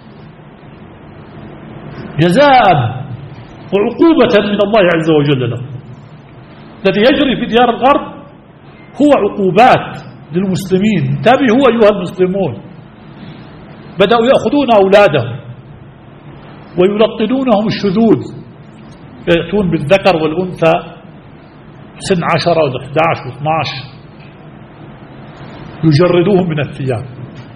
جزاء وعقوبة من الله عز وجل لهم. الذي يجري في ديار الغرب هو عقوبات للمسلمين. انتبهوا أيها المسلمون، بدأوا يأخذون أولادهم ويلقنونهم الشذوذ، يأتون بالذكر والأنثى سن 10 و 11 و 12، يجردوهم من الثياب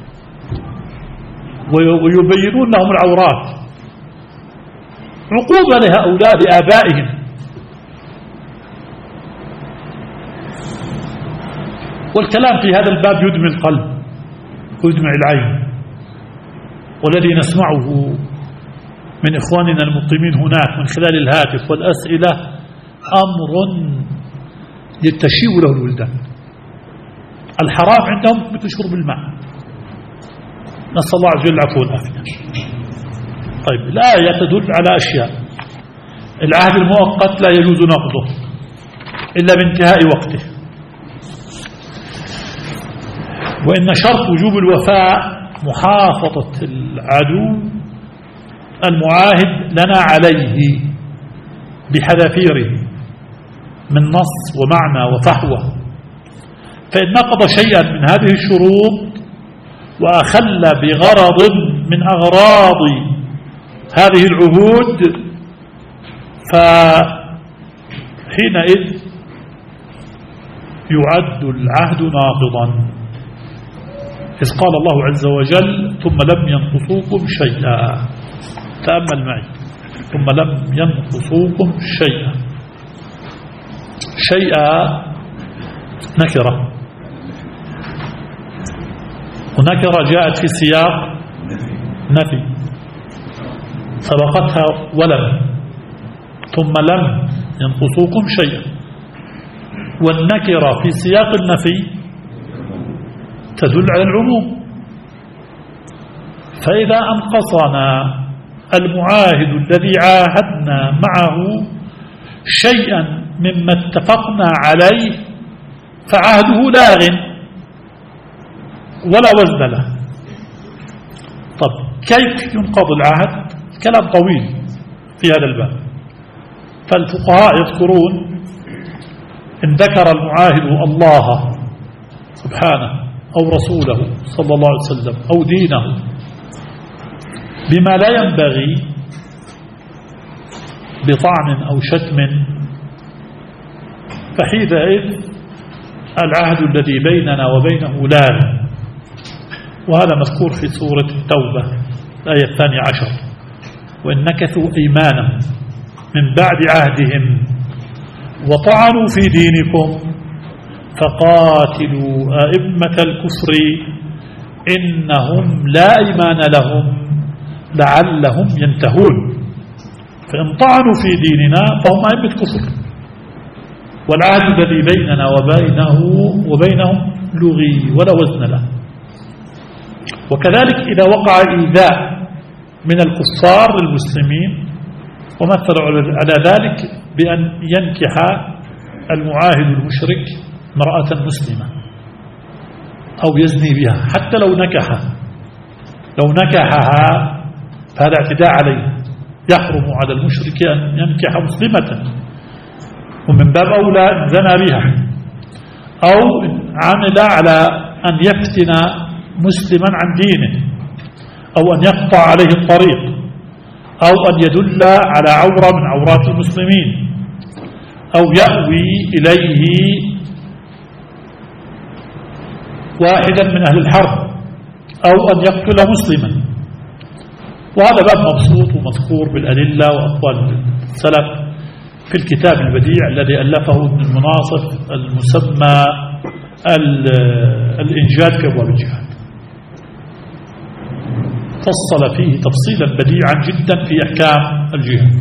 ويبينون لهم العورات، عقوبة لهؤلاء لآبائهم. والكلام في هذا الباب يدمي القلب ويدمع العين، والذي نسمعه من إخواننا المقيمين هناك من خلال الهاتف والأسئلة أمر يتشيب له الولدان. الحرام عندهم مثل شرب الماء، نسأل الله عز وجل العفو والعافية. طيب، الآية تدل على أشياء. العهد المؤقت لا يجوز نقضه إلا بانتهاء وقته، وإن شرط وجوب الوفاء محافظة العدو المعاهد لنا عليه بحذافيره من نص ومعنى وفحوى. فإن نقض شيئا من هذه الشروط وأخل بغرض من أغراض هذه العهود فحينئذ يعد العهد ناقضا، إذ قال الله عز وجل ثم لم ينقصوكم شيئا. تأمل معي، ثم لم ينقصوكم شيئا. شيئا نكرة، ونكرة جاءت في سياق نفي، سبقتها ولم، ثم لم ينقصوكم شيئا. والنكرة في سياق النفي تدل على العموم، فإذا أنقصنا المعاهد الذي عاهدنا معه شيئا مما اتفقنا عليه فعهده لاغ ولا وزن له. طب كيف ينقض العهد؟ كلام طويل في هذا الباب. فالفقهاء يذكرون إن ذكر المعاهد الله سبحانه أو رسوله صلى الله عليه وسلم أو دينه بما لا ينبغي بطعن أو شتم، فحينئذ العهد الذي بيننا وبينه لاغ. وهذا مذكور في سورة التوبة الآية 12: وإن نكثوا أيمانهم من بعد عهدهم وطعنوا في دينكم فقاتلوا أئمة الكفر إنهم لا أيمان لهم لعلهم ينتهون. فإن طعنوا في ديننا فهم أئمة كفر، والعهد الذي بيننا وبينهم لغي ولا وزن له. وكذلك إذا وقع إيذاء من الكفار للمسلمين، ومثلوا على ذلك بأن ينكح المعاهد المشرك امرأة مسلمة أو يزني بها، حتى لو نكحها فهذا اعتداء عليه، يحرم على المشرك أن ينكح مسلمة، ومن باب أولى إن زنى بها، أو عمل على أن يفتن مسلما عن دينه، أو أن يقطع عليه الطريق، أو أن يدل على عورة من عورات المسلمين، أو يأوي إليه واحدا من أهل الحرب، أو أن يقتل مسلما. وهذا باب مبسوط ومذكور بالأدلة وأقوال السلف في الكتاب البديع الذي ألفه ابن المناصف المسمى الإنجاد في أبواب الجهاد، فصل فيه تفصيلا بديعا جدا في أحكام الجهاد.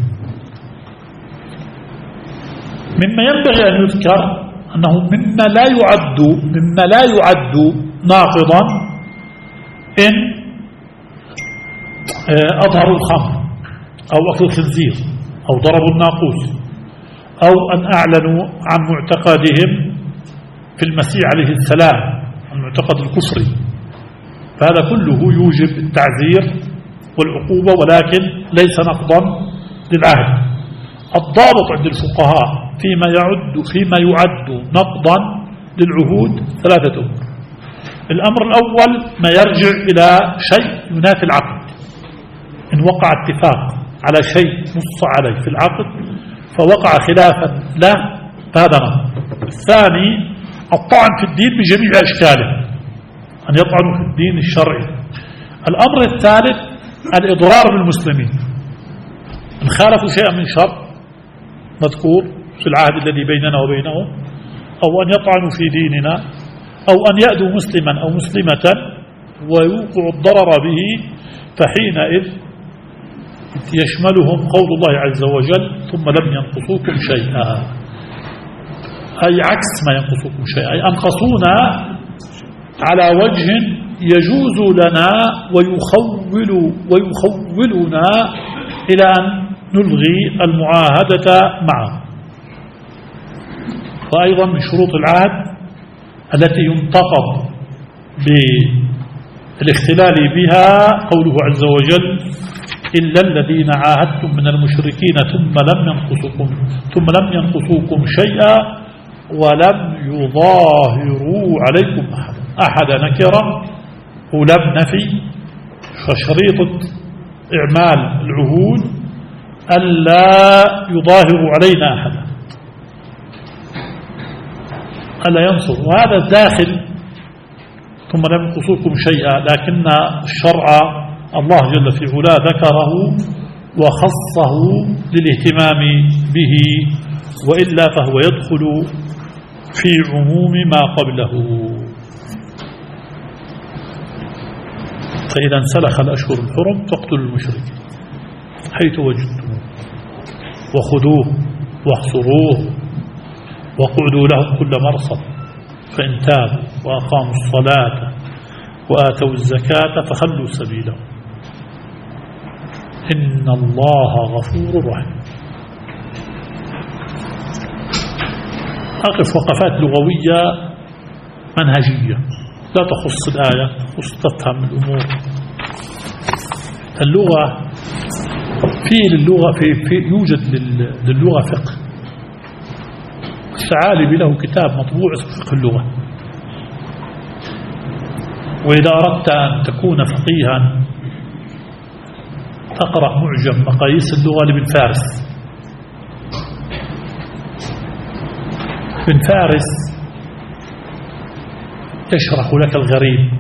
مما ينبغي أن يذكر أنه مما لا يعد ناقضا إن أظهروا الخمر أو أكل الخنزير أو ضربوا الناقوس أو أن أعلنوا عن معتقدهم في المسيح عليه السلام، المعتقد الكفري، فهذا كله يوجب التعزير والعقوبة، ولكن ليس نقضا للعهد. الضابط عند الفقهاء فيما يعد نقضا للعهود ثلاثة أمور. الأمر الأول ما يرجع إلى شيء ينافي العقد، إن وقع اتفاق على شيء نص عليه في العقد فوقع خلافا له فهذا نقض. الثاني الطعن في الدين بجميع أشكاله، أن يطعنوا في الدين الشرعي. الأمر الثالث الإضرار بالمسلمين، إن خالفوا شيئا من شر مذكور في العهد الذي بيننا وبينهم، أو أن يطعنوا في ديننا، أو أن يأذوا مسلما أو مسلمة ويوقعوا الضرر به، فحينئذ يشملهم قول الله عز وجل ثم لم ينقصوكم شيئا، أي عكس ما ينقصوكم شيئا، أي أنقصونا على وجه يجوز لنا ويخولنا إلى أن نلغي المعاهدة معه. وأيضا من شروط العهد التي ينتقض بالاختلال بها قوله عز وجل إلا الذين عاهدتم من المشركين ثم لم ينقصوكم شيئا ولم يظاهروا عليكم أحد نكرة ولم نفي، فشريطة إعمال العهود ألا يظاهر علينا أحدا، ألا ينصر. وهذا داخل، ثم لم ينقصوكم شيئا، لكن الشرع الله جل في علاه ذكره وخصه للاهتمام به، وإلا فهو يدخل في عموم ما قبله. فإذا انسلخ الأشهر الحرم فاقتلوا المشركين حيث وجدتموه وخذوه واحصروه واقعدوا لهم كل مرصد، فإن تابوا وأقاموا الصلاة وآتوا الزكاة فخلوا سبيلهم إن الله غفور رحيم. أقف وقفات لغوية منهجية لا تخص الآية، تخص تفهم الأمور. اللغة يوجد للغة فقه. الثعالبي له كتاب مطبوع اسمه فقه اللغة. وإذا أردت أن تكون فقيها تقرأ معجم مقاييس اللغة لابن فارس. ابن فارس يشرح لك الغريب،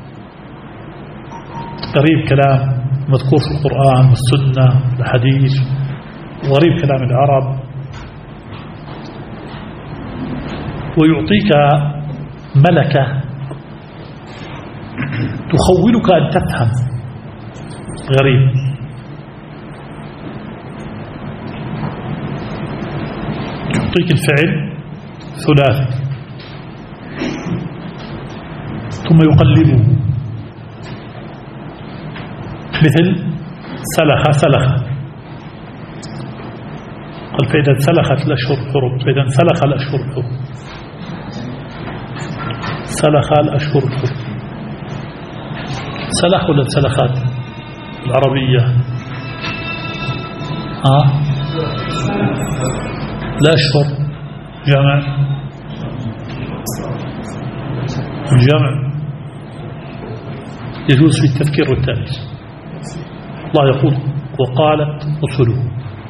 غريب كلام مذكور في القرآن والسنة والحديث، وغريب كلام العرب، ويعطيك ملكة تخولك أن تفهم غريب. يعطيك الفعل ثلاثي ثم يقلبه، مثل سلخ سلخ، قال فإذا سلخت الأشهر الحرم، فإذا سلخ الأشهر الحرم، سلخ الأشهر الحرم. سلخ ولا سلخات العربية؟ الأشهر جمع، الجمع يجوز في التذكير والتأنيث. الله يقول وقالت رسله،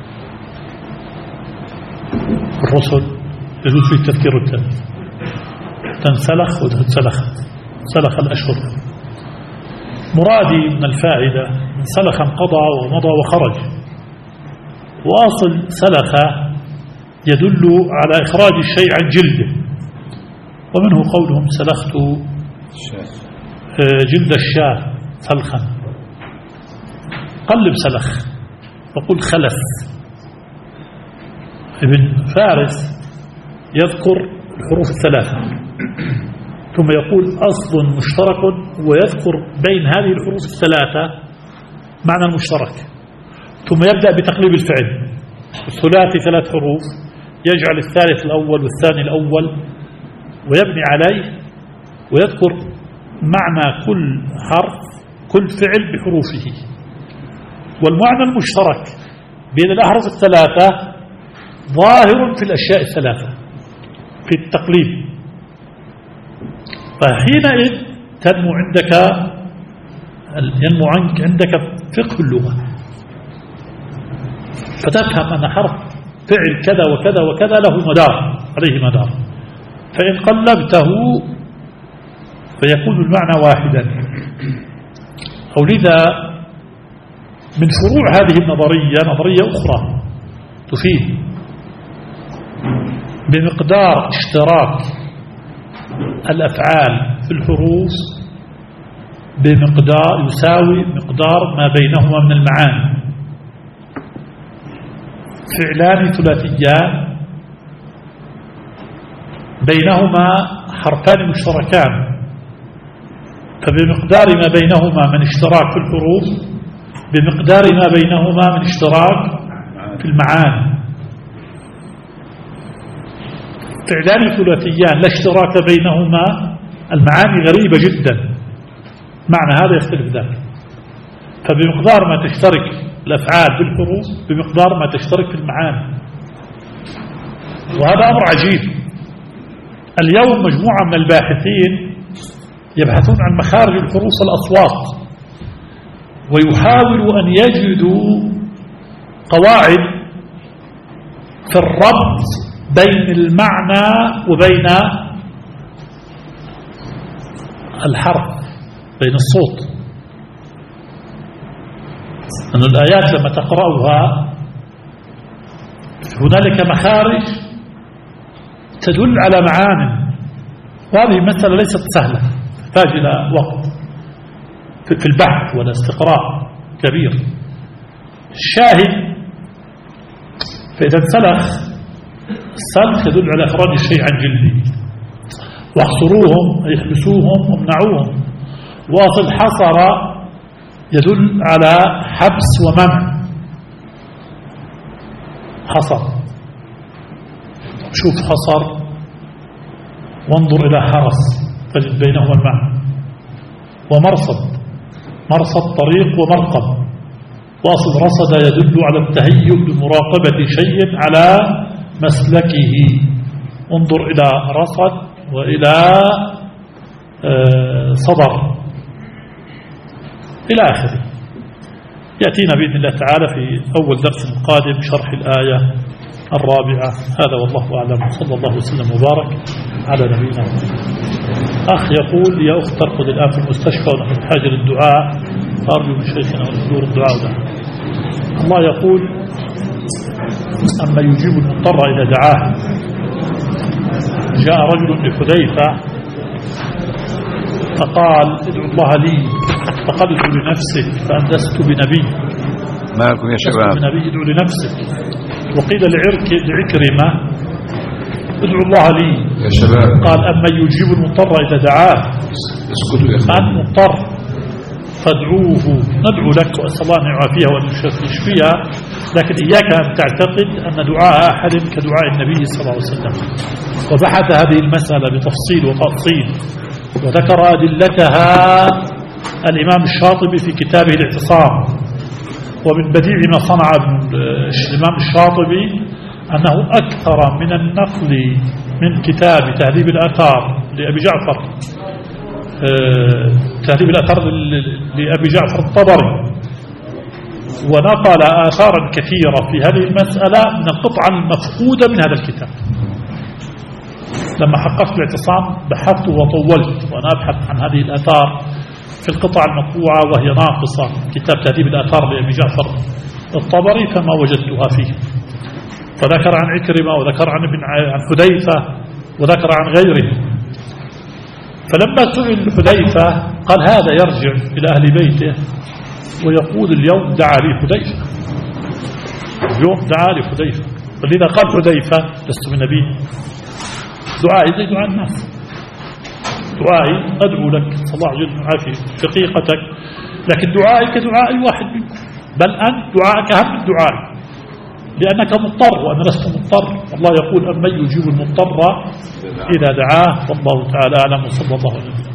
الرسل يجوز في التذكير والتأنيث. تنسلخ وتنسلخت، سلخ الأشهر. مرادي من الفائدة سلخ انقضى ومضى وخرج، وأصل سلخ يدل على إخراج الشيء عن جلده، ومنه قولهم سلخت جلد الشاة سلخا. قلب سلخ وقل خلف. ابن فارس يذكر الحروف الثلاثة ثم يقول أصل مشترك، ويذكر بين هذه الحروف الثلاثة معنى المشترك، ثم يبدأ بتقليب الفعل. الثلاثي 3 حروف، يجعل الثالث الأول والثاني الأول ويبني عليه، ويذكر معنى كل حرف كل فعل بحروفه. والمعنى المشترك بين الأحرف الثلاثة ظاهر في الأشياء الثلاثة في التقليد. فحينئذ تنمو عندك فقه اللغة، فتفهم أن حرف فعل كذا وكذا وكذا له مدار، عليه مدار، فإن قلبته فيكون المعنى واحدا. أو لذا من فروع هذه النظرية نظرية أخرى تفيد بمقدار اشتراك الأفعال في الحروف بمقدار يساوي مقدار ما بينهما من المعاني. فعلان ثلاثيان بينهما حرفان مشتركان، فبمقدار ما بينهما من اشتراك في الحروف بمقدار ما بينهما من اشتراك في المعاني. فعلان ثلاثيان لا اشتراك بينهما، المعاني غريبة جدا، معنى هذا يختلف ذلك. فبمقدار ما تشترك الأفعال بالحروف بمقدار ما تشترك في المعاني، وهذا أمر عجيب. اليوم مجموعة من الباحثين يبحثون عن مخارج الحروف والأصوات، ويحاولوا أن يجدوا قواعد في الربط بين المعنى وبين الحرف، بين الصوت. أن الآيات لما تقرأها هنالك مخارج تدل على معان، وهذه مسألة ليست سهلة، تحتاج إلى وقت في البحث والاستقراء كبير. الشاهد، فإذا انسلخ السلخ يدل على إخراج الشيء عن جلده، واحصروهم أي احبسوهم وامنعوهم، واصل حصر يدل على حبس ومنع. حصر، شوف حصر وانظر إلى حرس تجد بينهما المعنى. ومرصد، مرصد طريق ومرقب، واصل رصد يدل على التهيؤ بمراقبة شيء على مسلكه. انظر إلى رصد وإلى صدر إلى آخره. يأتينا بإذن الله تعالى في أول درس قادم شرح الآية الرابعة. هذا والله أعلم، صلى الله وسلم وبارك على نبينا. أخ يقول: يا أخت ترقد الآن في المستشفى ونحن بحاجة للدعاء، فأرجو من شيخنا ونحضور الدعاء له. الله يقول: أما يجيب المضطر إذا دعاه. جاء رجل لحذيفة فقال: ادعو الله لي، فقال: ادعو لنفسك فأنت لست بنبي. ما لكم يا شباب؟ لست بنبي، ادعو لنفسك. وقيل لعكرمة: ادعو الله لي يا شباب. قال: أما يجيب المضطر إذا دعاه. اسكتوا يا فأنت مضطر فادعوه. ندعو لك وأسأل الله أن يعافيها وأن يشفيها، لكن إياك أن تعتقد أن دعاء أحد كدعاء النبي صلى الله عليه وسلم. وبحث هذه المسألة بتفصيل وتفصيل، وذكر أدلتها الإمام الشاطبي في كتابه الاعتصام. ومن بديع ما صنع الإمام الشاطبي أنه أكثر من النقل من كتاب تهذيب الآثار لأبي جعفر، تهذيب الآثار لأبي جعفر الطبري، ونقل آثارا كثيرة في هذه المسألة من القطعة المفقودة من هذا الكتاب. لما حققت الاعتصام بحثت وطولت وأنا أبحث عن هذه الآثار في القطع المطبوعة وهي ناقصة، كتاب تهذيب الآثار لأبي جعفر الطبري، فما وجدتها فيه. فذكر عن عكرمة وذكر عن حذيفة وذكر عن غيره. فلما سئل حذيفة قال: هذا يرجع إلى أهل بيته ويقول: اليوم دعا لي حذيفة، اليوم دعا لي حذيفة. ولذا قال حذيفة: لست بنبي، دعائي زي دعاء الناس، دعائي أدعو لك صلى الله عليه وسلم عافية شقيقتك، لكن دعائي كدعاء واحد منكم، بل أنت دعائك أهم من دعائي، لأنك مضطر وأنا لست مضطر. الله يقول: أمن يجيب المضطر إذا دعاه. والله تعالى أعلم، وصلى الله عليه وسلم.